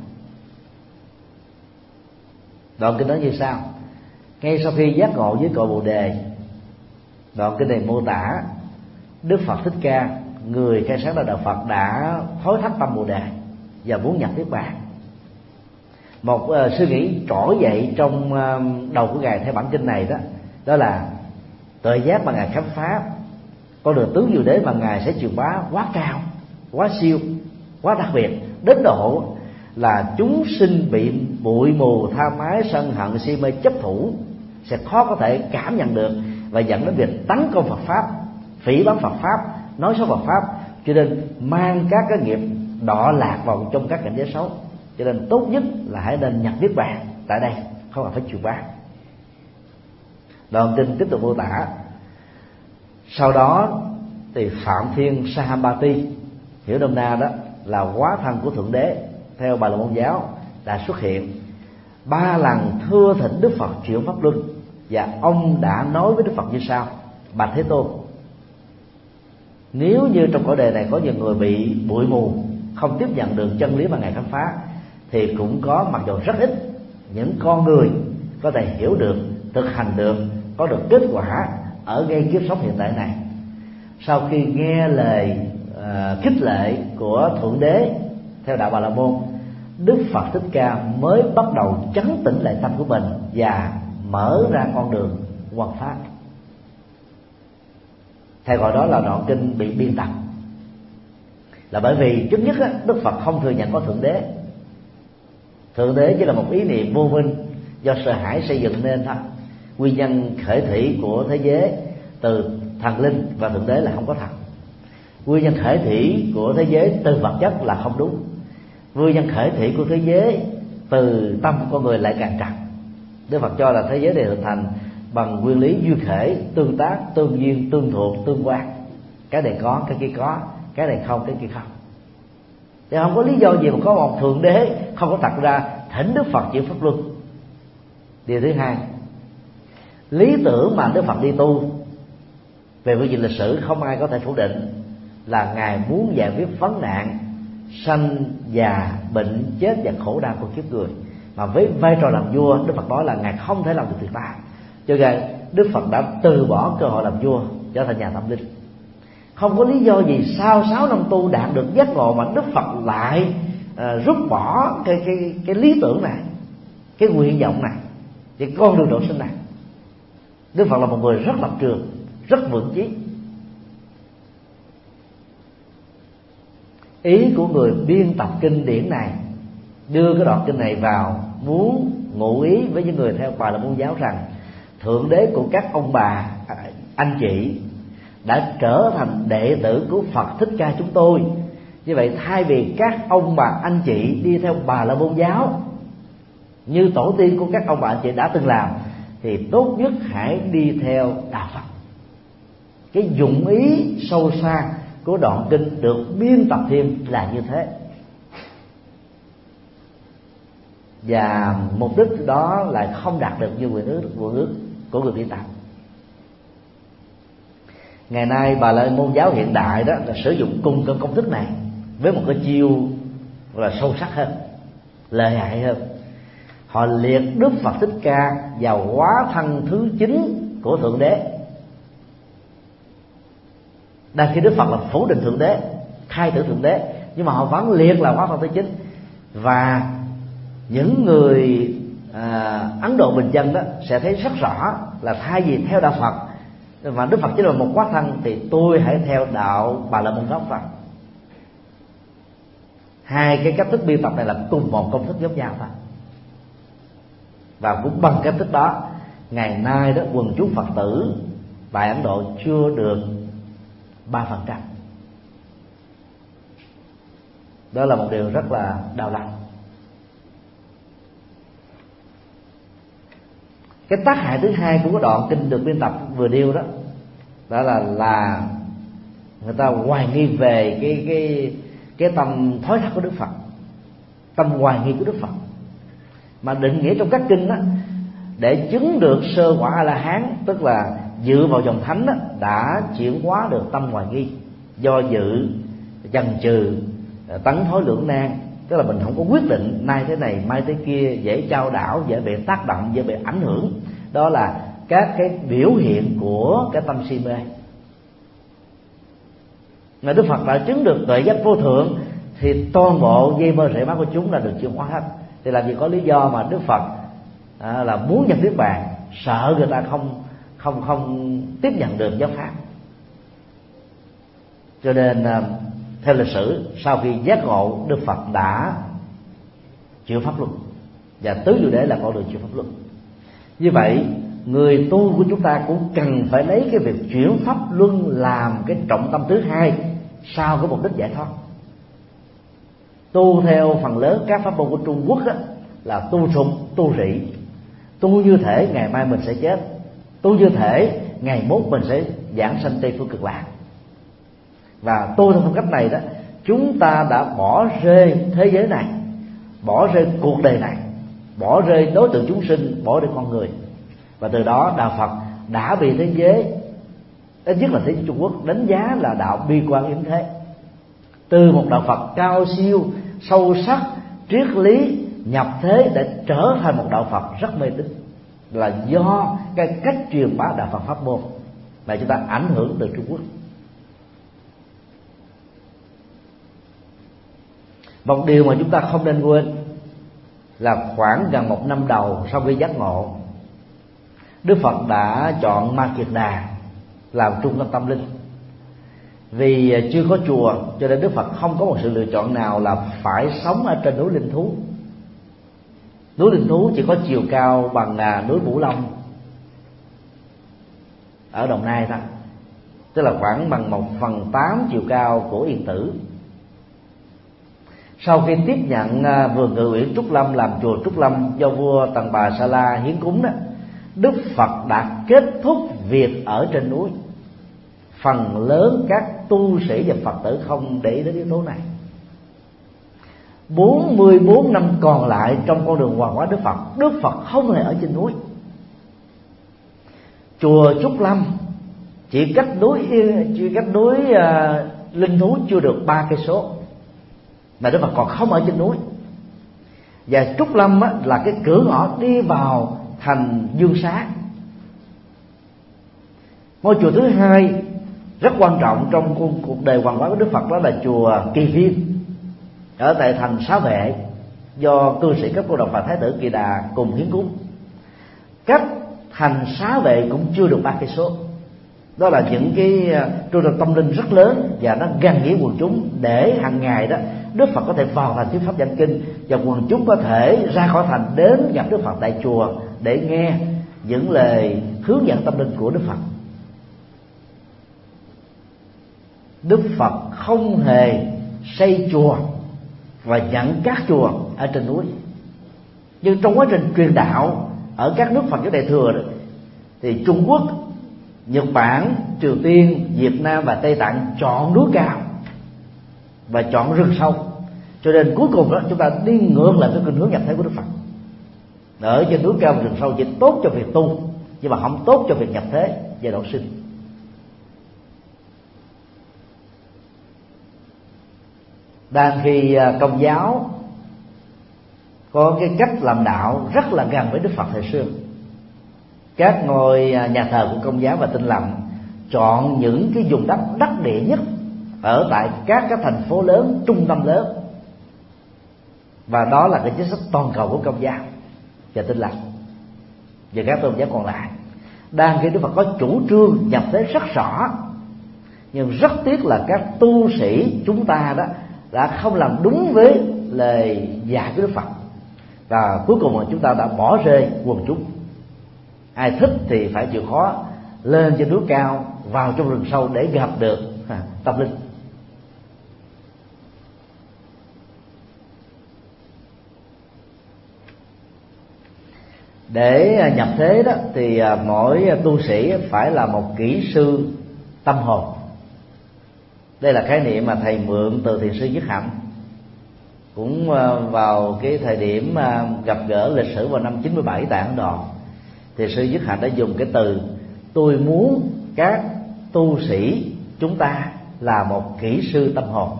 Đoạn kinh đó như sau: ngay sau khi giác ngộ với cội Bồ Đề, đoạn kinh này mô tả Đức Phật Thích Ca, người khai sáng ra đạo Phật, đã thối thắt tâm Bồ Đề và muốn nhập niết bàn. Một uh, suy nghĩ trỗi dậy trong uh, đầu của ngài theo bản kinh này đó, đó là tuệ giác mà ngài khám phá, con đường tứ diệu đế mà ngài sẽ truyền bá quá cao, quá siêu, quá đặc biệt, đến độ là chúng sinh bị bụi mù tham ái, sân hận, si mê chấp thủ sẽ khó có thể cảm nhận được, và dẫn đến việc tấn công Phật pháp, phỉ báng Phật pháp, nói xấu Phật pháp, cho nên mang các cái nghiệp đọa lạc vào trong các cảnh giới xấu. Cho nên tốt nhất là hãy nên nhập niết bàn tại đây, không cần phải truyền bá. Đoạn kinh tiếp tục mô tả: sau đó thì Phạm Thiên Sahambati, hiểu nôm na đó là hóa thân của Thượng Đế theo Bà La Môn giáo, đã xuất hiện ba lần thưa thỉnh Đức Phật chuyển pháp luân, và ông đã nói với Đức Phật như sau: bạch Thế Tôn, nếu như trong cõi đời này có nhiều người bị bụi mù, không tiếp nhận được chân lý mà ngài khám phá, thì cũng có, mặc dù rất ít, những con người có thể hiểu được, thực hành được, có được kết quả ở ngay kiếp sống hiện tại này. Sau khi nghe lời uh, khích lệ của Thượng Đế theo đạo Bà La Môn, Đức Phật Thích Ca mới bắt đầu trấn tĩnh lại tâm của mình và mở ra con đường hoằng pháp. Thầy gọi đó là đoạn kinh bị biên tập, là bởi vì trước nhất á, Đức Phật không thừa nhận có Thượng Đế. Thượng Đế chỉ là một ý niệm vô minh do sợ hãi xây dựng nên thôi. Nguyên nhân khởi thủy của thế giới từ thần linh và Thượng Đế là không có thật. Nguyên nhân khởi thủy của thế giới từ vật chất là không đúng. Nguyên nhân khởi thủy của thế giới từ tâm của con người lại càng trật. Đức Phật cho là thế giới này hình thành bằng nguyên lý duyên khởi, tương tác, tương duyên, tương thuộc, tương quan. Cái này có, cái kia có, cái này không, cái kia không. Thì không có lý do gì mà có một Thượng Đế không có đặt ra thỉnh Đức Phật chuyển pháp luân. Điều thứ hai, lý tưởng mà Đức Phật đi tu về phương diện lịch sử không ai có thể phủ định là ngài muốn giải quyết vấn nạn sanh, già, bệnh, chết và khổ đau của kiếp người. Mà với vai trò làm vua, Đức Phật nói là ngài không thể làm được việc đó, cho nên Đức Phật đã từ bỏ cơ hội làm vua, trở thành nhà tâm linh. Không có lý do gì sau sáu năm tu đạt được giác ngộ mà Đức Phật lại uh, rút bỏ cái cái cái lý tưởng này, cái nguyện vọng này, cái con đường độ sinh này. Đức Phật là một người rất lập trường, rất vững chí. Ý của người biên tập kinh điển này đưa cái đoạn kinh này vào muốn ngụ ý với những người theo Bà La Môn giáo rằng Thượng Đế của các ông bà, anh chị đã trở thành đệ tử của Phật Thích Ca chúng tôi. Như vậy thay vì các ông bà anh chị đi theo Bà La Môn giáo như tổ tiên của các ông bà anh chị đã từng làm, thì tốt nhất hãy đi theo đạo Phật. Cái dụng ý sâu xa của đoạn kinh được biên tập thêm là như thế, và mục đích đó lại không đạt được như nguyện ước, nguyện ước của người biên tập. Ngày nay Bà La Môn giáo hiện đại đó là sử dụng cùng cái công thức này với một cái chiêu là sâu sắc hơn, lợi hại hơn. Họ liệt Đức Phật Thích Ca vào hóa thân thứ chín của Thượng Đế, đang khi Đức Phật là phủ định Thượng Đế, khai tử Thượng Đế, nhưng mà họ vẫn liệt là hóa thân thứ chín. Và những người à, Ấn Độ bình dân đó sẽ thấy rất rõ là thay vì theo đạo Phật và Đức Phật chỉ là một hóa thân, thì tôi hãy theo đạo Bà La Môn giáo Phật. hai cái cách thức biên tập này là cùng một công thức giống nhau thôi. Và cũng bằng cách thức đó, ngày nay đó quần chúng Phật tử tại Ấn Độ chưa được ba phần trăm. Đó là một điều rất là đau lòng. Cái tác hại thứ hai của cái đoạn kinh được biên tập vừa nêu đó, đó là là người ta hoài nghi về cái cái cái tâm thói thắt của Đức Phật, tâm hoài nghi của Đức Phật. Mà định nghĩa trong các kinh đó, để chứng được sơ quả A La Hán, tức là dựa vào dòng thánh đó, đã chuyển hóa được tâm hoài nghi, do dự, chần chừ, tấn thối lưỡng nan, tức là mình không có quyết định, nay thế này mai thế kia, dễ trao đảo, dễ bị tác động, dễ bị ảnh hưởng. Đó là các cái biểu hiện của cái tâm si mê. Mà Đức Phật đã chứng được tuệ giác vô thượng thì toàn bộ dây mơ rễ má của chúng là được chuyển hóa hết. Thì làm gì có lý do mà Đức Phật à, là muốn nhập niết bàn, sợ người ta không không không tiếp nhận được giáo pháp. Cho nên à, theo lịch sử, sau khi giác ngộ, Đức Phật đã chịu pháp luật, và tứ diệu đế là con đường chịu pháp luật. Như vậy, người tu của chúng ta cũng cần phải lấy cái việc chuyển pháp luân làm cái trọng tâm thứ hai sau cái mục đích giải thoát. Tu theo phần lớn các pháp môn của Trung Quốc đó, là tu sùng, tu rỉ, tu như thể ngày mai mình sẽ chết, tu như thể ngày mốt mình sẽ giảng sanh Tây Phương Cực Lạc. Và tu theo phong cách này đó, chúng ta đã bỏ rơi thế giới này, bỏ rơi cuộc đời này, bỏ rơi đối tượng chúng sinh, bỏ rơi con người. Và từ đó đạo Phật đã bị thế giới, ít nhất là thế giới Trung Quốc, đánh giá là đạo bi quan yếm thế. Từ một đạo Phật cao siêu, sâu sắc, triết lý, nhập thế để trở thành một đạo Phật rất mê tín, là do cái cách truyền bá đạo Phật pháp môn mà chúng ta ảnh hưởng từ Trung Quốc. Một điều mà chúng ta không nên quên là khoảng gần một năm đầu sau khi giác ngộ, Đức Phật đã chọn Ma Kiệt Đà làm trung tâm tâm linh. Vì chưa có chùa cho nên Đức Phật không có một sự lựa chọn nào là phải sống ở trên núi Linh Thú. Núi Linh Thú chỉ có chiều cao bằng núi Vũ Long ở Đồng Nai thôi, tức là khoảng bằng một phần tám chiều cao của Yên Tử. Sau khi tiếp nhận vườn Ngự Uyển Trúc Lâm làm chùa Trúc Lâm do vua Tần Bà Sa La hiến cúng đó, Đức Phật đã kết thúc việc ở trên núi. Phần lớn các tu sĩ và Phật tử không để ý đến yếu tố này. bốn mươi bốn năm còn lại trong con đường hoàng hóa Đức Phật, Đức Phật không hề ở trên núi. Chùa Trúc Lâm chỉ cách núi chỉ cách núi uh, Linh Thú chưa được ba cây số, mà Đức Phật còn không ở trên núi. Và Trúc Lâm á, là cái cửa ngõ đi vào thành Dương Xá. Ngôi chùa thứ hai rất quan trọng trong cuộc đời hoàng hóa của Đức Phật đó là chùa Kỳ Viên ở tại thành Xá Vệ, do cư sĩ cấp cô độc và Thái tử Kỳ Đà cùng hiến cúng. Cách thành Xá Vệ cũng chưa được ba cây số. Đó là những cái trung tâm tâm linh rất lớn và nó gần nghĩa quần chúng, để hàng ngày đó Đức Phật có thể vào thành thuyết pháp giảng kinh, và quần chúng có thể ra khỏi thành đến gặp Đức Phật tại chùa để nghe những lời hướng dẫn tâm linh của Đức Phật. Đức Phật không hề xây chùa và nhận các chùa ở trên núi. Nhưng trong quá trình truyền đạo ở các nước Phật giáo Đại thừa đó, thì Trung Quốc, Nhật Bản, Triều Tiên, Việt Nam và Tây Tạng chọn núi cao và chọn rừng sâu. Cho nên cuối cùng đó chúng ta đi ngược lại cái khuynh hướng nhập thế của Đức Phật. Ở trên núi cao và rừng sâu chỉ tốt cho việc tu, nhưng mà không tốt cho việc nhập thế giai đoạn sinh. Đang khi Công giáo có cái cách làm đạo rất là gần với Đức Phật thời xưa, các ngôi nhà thờ của Công giáo và Tin lành chọn những cái vùng đất đắc địa nhất ở tại các cái thành phố lớn, trung tâm lớn, và đó là cái chính sách toàn cầu của Công giáo và Tin lành và các tôn giáo còn lại. Đang khi Đức Phật có chủ trương nhập thế rất rõ, nhưng rất tiếc là các tu sĩ chúng ta đó đã không làm đúng với lời dạy của Đức Phật, và cuối cùng là chúng ta đã bỏ rơi quần chúng. Ai thích thì phải chịu khó lên trên núi cao, vào trong rừng sâu để gặp được à, tâm linh. Để nhập thế đó thì mỗi tu sĩ phải là một kỹ sư tâm hồn. Đây là khái niệm mà thầy mượn từ thiền sư Nhất Hạnh. Cũng vào cái thời điểm gặp gỡ lịch sử vào năm chín mươi bảy tại Ấn Độ, thiền sư Nhất Hạnh đã dùng cái từ tôi muốn các tu sĩ chúng ta là một kỹ sư tâm hồn,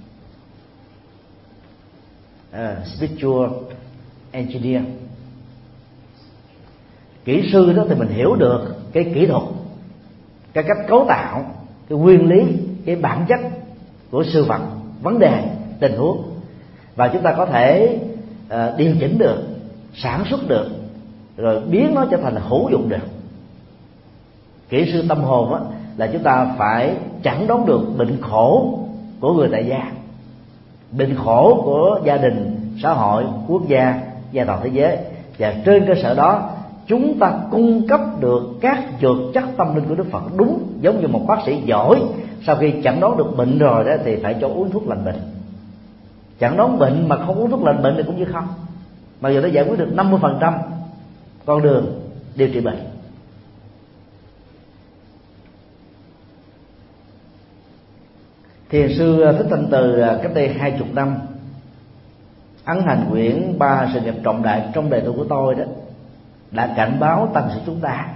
uh, spiritual engineer. Kỹ sư đó thì mình hiểu được cái kỹ thuật, cái cách cấu tạo, cái nguyên lý, cái bản chất của sự vật, vấn đề, tình huống, và chúng ta có thể uh, điều chỉnh được, sản xuất được, rồi biến nó trở thành hữu dụng được. Kỹ sư tâm hồn á, là chúng ta phải chẩn đoán được bệnh khổ của người tại gia, bệnh khổ của gia đình, xã hội, quốc gia, và toàn thế giới, và trên cơ sở đó chúng ta cung cấp được các dược chất tâm linh của Đức Phật đúng. Giống như một bác sĩ giỏi, sau khi chẩn đoán được bệnh rồi đó thì phải cho uống thuốc lành bệnh. Chẩn đoán bệnh mà không uống thuốc lành bệnh thì cũng như không, mặc dù nó giải quyết được năm mươi phần trăm con đường điều trị bệnh. Thiền sư Thích Thanh Từ cách đây hai chục năm ấn hành quyển Ba Sự Nghiệp Trọng Đại trong đời tu của tôi đó, đã cảnh báo tăng sĩ chúng ta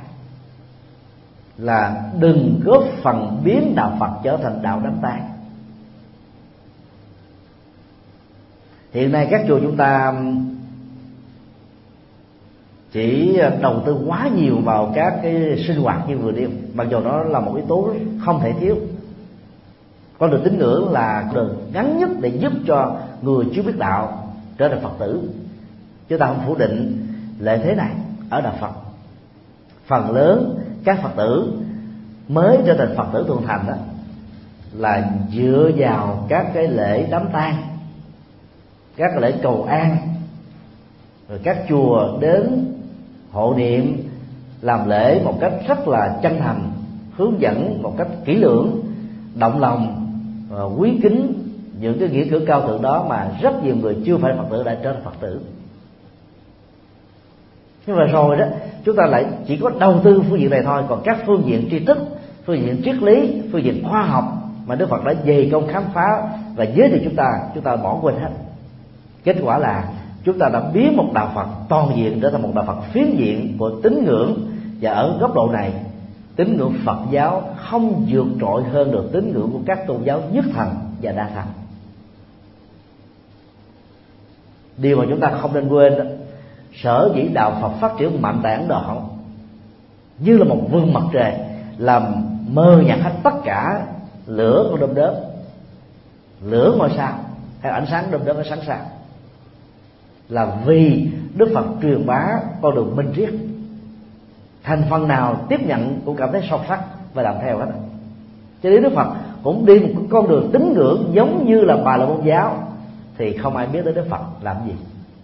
là đừng góp phần biến đạo Phật trở thành đạo đám tang. Hiện nay các chùa chúng ta chỉ đầu tư quá nhiều vào các cái sinh hoạt như vừa nêu, mặc dù nó là một yếu tố không thể thiếu. Con đường tín ngưỡng là đường ngắn nhất để giúp cho người chưa biết đạo trở thành Phật tử. Chúng ta không phủ định lợi thế này ở đạo Phật. Phần lớn các Phật tử mới trở thành Phật tử thuần thành đó là dựa vào các cái lễ đám tang, các cái lễ cầu an, rồi các chùa đến hộ niệm làm lễ một cách rất là chân thành, hướng dẫn một cách kỹ lưỡng, động lòng quý kính những cái nghĩa cử cao thượng đó, mà rất nhiều người chưa phải Phật tử đã trở thành Phật tử. Nhưng mà rồi đó chúng ta lại chỉ có đầu tư phương diện này thôi, còn các phương diện tri thức, phương diện triết lý, phương diện khoa học mà Đức Phật đã dày công khám phá và giới thiệu chúng ta, chúng ta bỏ quên hết. Kết quả là chúng ta đã biến một đạo Phật toàn diện trở thành một đạo Phật phiến diện của tín ngưỡng, và ở góc độ này tín ngưỡng Phật giáo không vượt trội hơn được tín ngưỡng của các tôn giáo nhất thần và đa thần. Điều mà chúng ta không nên quên đó, sở dĩ đạo Phật phát triển mạnh tại Ấn Độ như là một vương mặt trời làm mờ nhạt hết tất cả lửa của đom đóm, lửa ngôi sao hay ánh sáng đom đóm ánh sáng sao, là vì Đức Phật truyền bá con đường minh triết. Thành phần nào tiếp nhận cũng cảm thấy sâu sắc và làm theo hết. Cho nên Đức Phật cũng đi một con đường tín ngưỡng giống như là Bà La Môn giáo, thì không ai biết đến Đức Phật làm gì.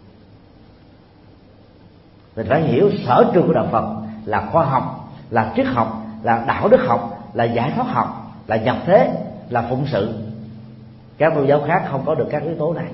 Mình phải hiểu sở trường của đạo Phật là khoa học, là triết học, là đạo đức học, là giải thoát học, là nhập thế, là phụng sự. Các tôn giáo khác không có được các yếu tố này.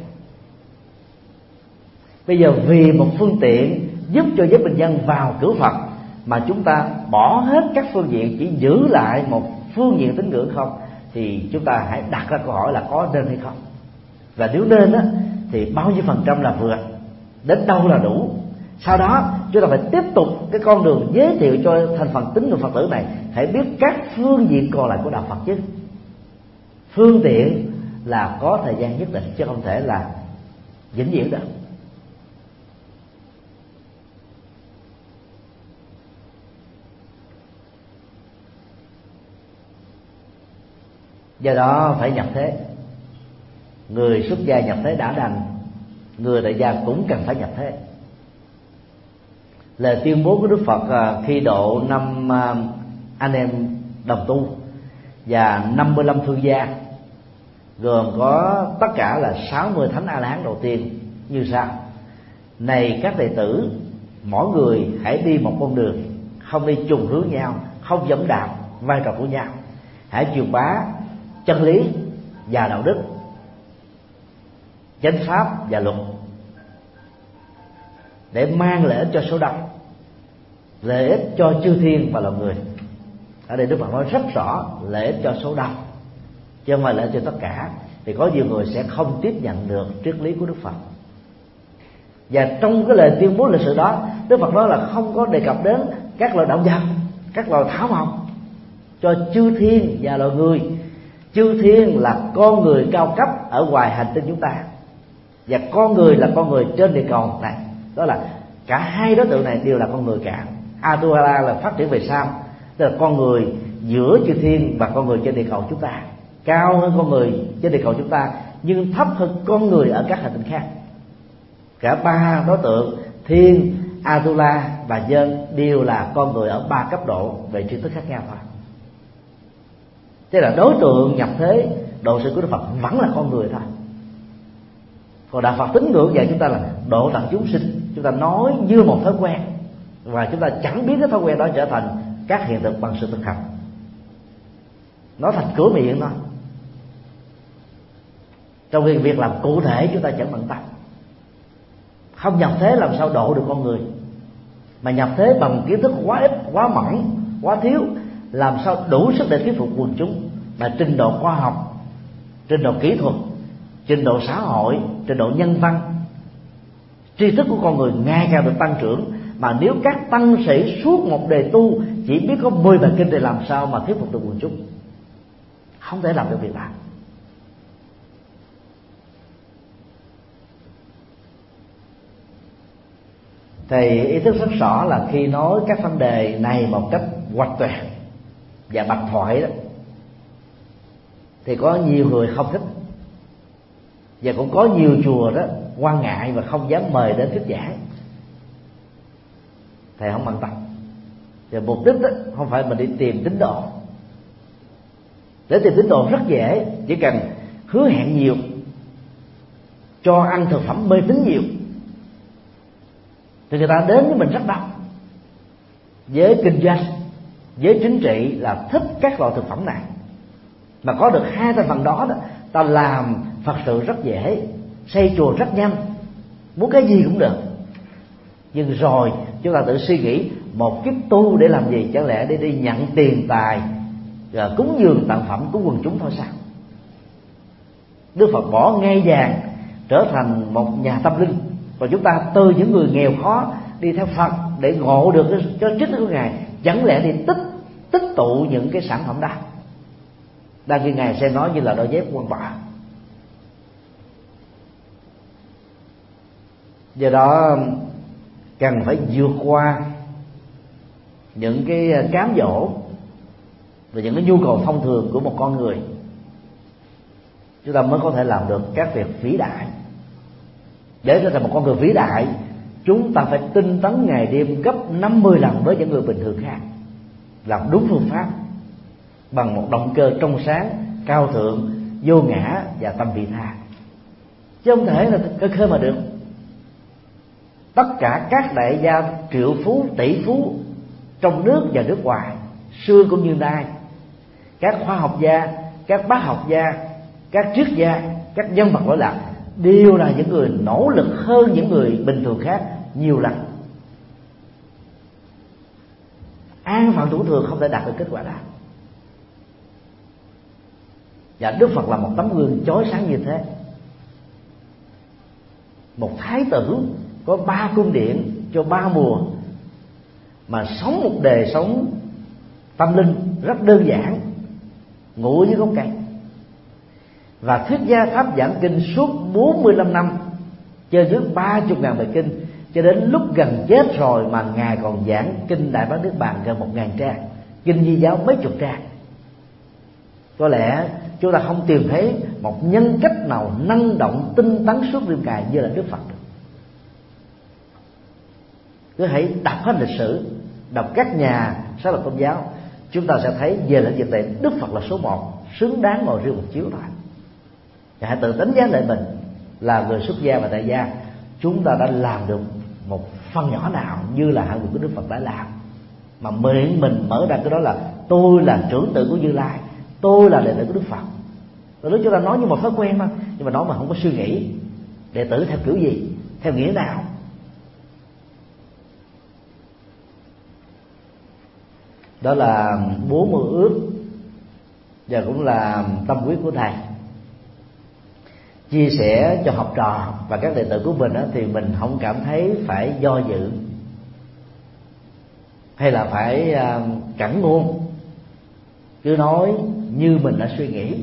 Bây giờ vì một phương tiện giúp cho giới bình dân vào cửa Phật mà chúng ta bỏ hết các phương diện, chỉ giữ lại một phương diện tín ngưỡng không, thì chúng ta hãy đặt ra câu hỏi là có nên hay không. Và nếu nên á, thì bao nhiêu phần trăm là vừa, đến đâu là đủ. Sau đó chúng ta phải tiếp tục cái con đường giới thiệu cho thành phần tín ngưỡng Phật tử này hãy biết các phương diện còn lại của đạo Phật chứ. Phương tiện là có thời gian nhất định chứ không thể là vĩnh viễn được. Do đó phải nhập thế. Người xuất gia nhập thế đã đành, người tại gia cũng cần phải nhập thế. Lời tuyên bố của Đức Phật khi độ năm anh em đồng tu và năm mươi lăm thương gia gồm có tất cả là sáu mươi thánh A La Hán đầu tiên như sau: này các đệ tử, mỗi người hãy đi một con đường, không đi trùng hướng nhau, không dẫm đạp vai trò của nhau. Hãy truyền bá chân lý và đạo đức, chánh pháp và luật, để mang lợi ích cho số đông, lợi ích cho chư thiên và loài người. Ở đây Đức Phật nói rất rõ lợi ích cho số đông, chứ không phải lợi ích cho tất cả. Thì có nhiều người sẽ không tiếp nhận được triết lý của Đức Phật. Và trong cái lời tuyên bố lịch sử đó, Đức Phật nói là không có đề cập đến các loài động vật, các loài thảo mộc, cho chư thiên và loài người. Chư thiên là con người cao cấp ở ngoài hành tinh chúng ta, và con người là con người trên địa cầu này. Đó là cả hai đối tượng này đều là con người cả. Atula là phát triển về sau, tức là con người giữa chư thiên và con người trên địa cầu chúng ta, cao hơn con người trên địa cầu chúng ta, nhưng thấp hơn con người ở các hành tinh khác. Cả ba đối tượng thiên, Atula và nhân đều là con người ở ba cấp độ về tri thức khác nhau thôi. Thế là đối tượng nhập thế độ sinh của Đức Phật vẫn là con người thôi. Còn đạo Phật tín ngưỡng dạy chúng ta là độ tận chúng sinh. Chúng ta nói như một thói quen, và chúng ta chẳng biết cái thói quen đó trở thành các hiện thực bằng sự thực hành. Nói thành cửa miệng thôi, trong khi việc làm cụ thể chúng ta chẳng bận tâm. Không nhập thế làm sao độ được con người, mà nhập thế bằng kiến thức quá ít, quá mỏng, quá thiếu, làm sao đủ sức để thuyết phục quần chúng. Mà trình độ khoa học, trình độ kỹ thuật, trình độ xã hội, trình độ nhân văn, tri thức của con người ngày càng được tăng trưởng. Mà nếu các tăng sĩ suốt một đề tu chỉ biết có mười bài kinh thì làm sao mà thuyết phục được quần chúng? Không thể làm được việc đó. Thầy ý thức rất rõ là khi nói các vấn đề này một cách hoạch toẹt và bạch thoại đó, thì có nhiều người không thích, và cũng có nhiều chùa đó quan ngại và không dám mời đến thuyết giảng. Thầy không bận tâm. Và mục đích đó không phải mình đi tìm tín đồ. Để tìm tín đồ rất dễ, chỉ cần hứa hẹn nhiều, cho ăn thực phẩm mê tín nhiều, thì người ta đến với mình rất đông. Với kinh doanh, với chính trị là thích các loại thực phẩm này. Mà có được hai thành phần đó, đó ta làm Phật sự rất dễ, xây chùa rất nhanh, muốn cái gì cũng được. Nhưng rồi chúng ta tự suy nghĩ, một kiếp tu để làm gì? Chẳng lẽ để đi nhận tiền tài, rồi cúng dường tặng phẩm của quần chúng thôi sao? Đức Phật bỏ ngai vàng trở thành một nhà tâm linh, và chúng ta từ những người nghèo khó đi theo Phật để ngộ được cái, cái triết lý của Ngài. Chẳng lẽ đi tích tích tụ những cái sản phẩm đó? Đang khi Ngài sẽ nói như là đôi dép quan bọ. Do đó cần phải vượt qua những cái cám dỗ và những cái nhu cầu thông thường của một con người, chúng ta mới có thể làm được các việc vĩ đại. Để trở thành một con người vĩ đại, chúng ta phải tinh tấn ngày đêm gấp năm mươi lần với những người bình thường khác, làm đúng phương pháp, bằng một động cơ trong sáng, cao thượng, vô ngã và tâm vị tha. Chứ không thể là cơ khơi mà được. Tất cả các đại gia triệu phú, tỷ phú trong nước và nước ngoài, xưa cũng như nay, các khoa học gia, các bác học gia, các triết gia, các nhân vật lỗi lạc, đều là những người nỗ lực hơn những người bình thường khác nhiều lần. An phận thủ thường không thể đạt được kết quả đó. Và Đức Phật là một tấm gương chói sáng như thế. Một thái tử có ba cung điện cho ba mùa, mà sống một đời sống tâm linh rất đơn giản, ngủ dưới gốc cây, và thuyết gia tháp giảng kinh suốt bốn mươi lăm năm, chơi dưới ba mươi ngàn bài kinh, cho đến lúc gần chết rồi mà Ngài còn giảng kinh Đại Bát Niết Bàn gần một ngàn trang, kinh Di Giáo mấy chục trang. Có lẽ chúng ta không tìm thấy một nhân cách nào năng động, tinh tấn suốt đêm ngày như là Đức Phật. Cứ hãy đọc hết lịch sử, đọc các nhà sáng lập tôn giáo, chúng ta sẽ thấy về lĩnh vực này Đức Phật là số một, xứng đáng ngồi riêng một chiếu thôi. Và hãy tự đánh giá lại mình là người xuất gia và tại gia, chúng ta đã làm được một phần nhỏ nào như là hạng của Đức Phật đã làm, mà miệng mình mở ra cái đó là tôi là trưởng tử của Như Lai, tôi là đệ tử của Đức Phật. Rồi lúc chúng ta nói như một thói quen mà, nhưng mà nói mà không có suy nghĩ đệ tử theo kiểu gì, theo nghĩa nào. Đó là bốn mơ ước và cũng là tâm quyết của thầy. Chia sẻ cho học trò và các đệ tử của mình đó, thì mình không cảm thấy phải do dự hay là phải cẩn ngôn, cứ nói như mình đã suy nghĩ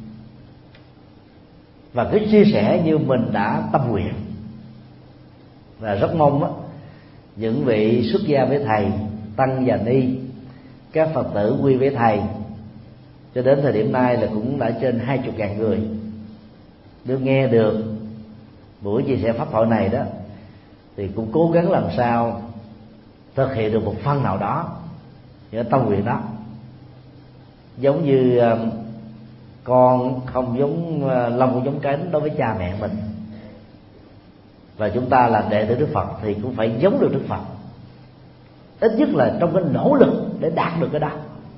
và cứ chia sẻ như mình đã tâm nguyện. Và rất mong đó, những vị xuất gia với thầy, tăng và ni, các Phật tử quy với thầy, cho đến thời điểm này là cũng đã trên hai chục ngàn người được nghe được buổi chia sẻ pháp thoại này đó, thì cũng cố gắng làm sao thực hiện được một phần nào đó những tâm nguyện đó. Giống như con không giống lông không giống cánh đối với cha mẹ mình, và chúng ta là đệ tử Đức Phật thì cũng phải giống được Đức Phật, ít nhất là trong cái nỗ lực để đạt được cái đó.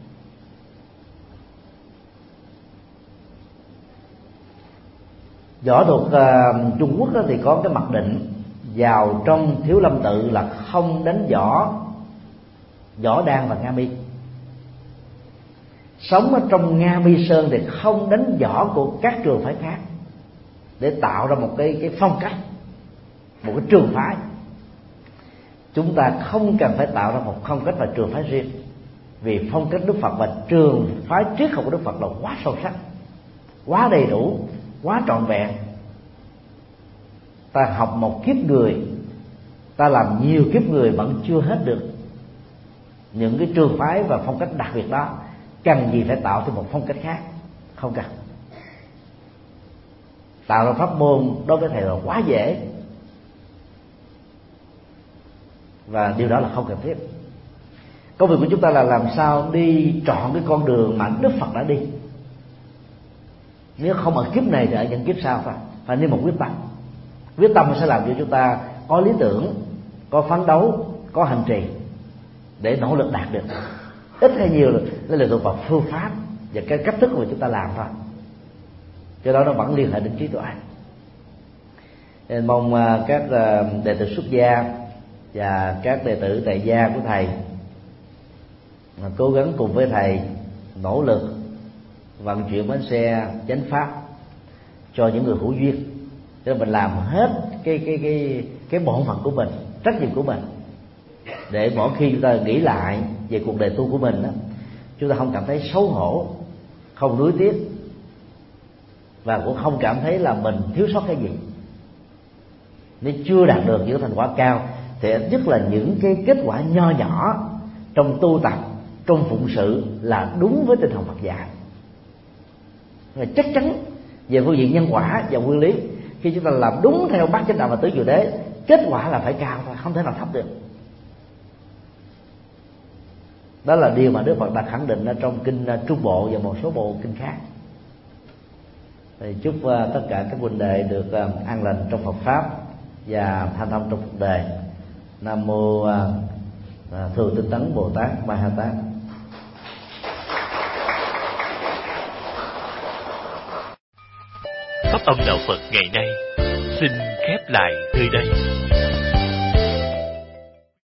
Võ thuật uh, Trung Quốc đó thì có cái mặc định vào trong Thiếu Lâm Tự là không đánh võ võ đan và Nga Mi. Sống ở trong Nga Mi Sơn thì không đánh võ của các trường phái khác, để tạo ra một cái cái phong cách, một cái trường phái. Chúng ta không cần phải tạo ra một phong cách và trường phái riêng, vì phong cách Đức Phật và trường phái triết học của Đức Phật là quá sâu sắc, quá đầy đủ, quá trọn vẹn. Ta học một kiếp người, ta làm nhiều kiếp người vẫn chưa hết được những cái trường phái và phong cách đặc biệt đó. Cần gì phải tạo thêm một phong cách khác? Không cần. Tạo ra pháp môn đối với thầy là quá dễ, và điều đó là không cần thiết. Công việc của chúng ta là làm sao đi trọn cái con đường mà Đức Phật đã đi. Nếu không ở kiếp này thì ở những kiếp sau phải phải nên một quyết tâm. Quyết tâm sẽ làm cho chúng ta có lý tưởng, có phấn đấu, có hành trì để nỗ lực đạt được. Ít hay nhiều là lệ thuộc vào phương pháp và cái cách thức mà chúng ta làm thôi. Cho đó nó vẫn liên hệ đến trí tuệ. Nên mong các đệ tử xuất gia và các đệ tử tại gia của thầy cố gắng cùng với thầy nỗ lực vận chuyển bánh xe chánh pháp cho những người hữu duyên, để mình làm hết cái cái cái cái bổn phận của mình, trách nhiệm của mình, để mỗi khi chúng ta nghĩ lại về cuộc đời tu của mình đó, chúng ta không cảm thấy xấu hổ, không nuối tiếc, và cũng không cảm thấy là mình thiếu sót cái gì. Nếu chưa đạt được những thành quả cao thì ít nhất là những cái kết quả nho nhỏ trong tu tập, trong phụng sự là đúng với tinh thần Phật dạy. Chắc chắn về phương diện nhân quả và nguyên lý, khi chúng ta làm đúng theo bát chánh đạo và tứ diệu đế, kết quả là phải cao thôi, không thể nào thấp được. Đó là điều mà Đức Phật đã khẳng định ở trong kinh Trung Bộ và một số bộ kinh khác. Thì chúc tất cả các huynh đệ được an lành trong Phật pháp và thành thông trong cuộc đời. Nam mô Thường Tinh Tấn Bồ Tát Ma Ha Tát. Pháp âm đạo Phật ngày nay xin khép lại nơi đây.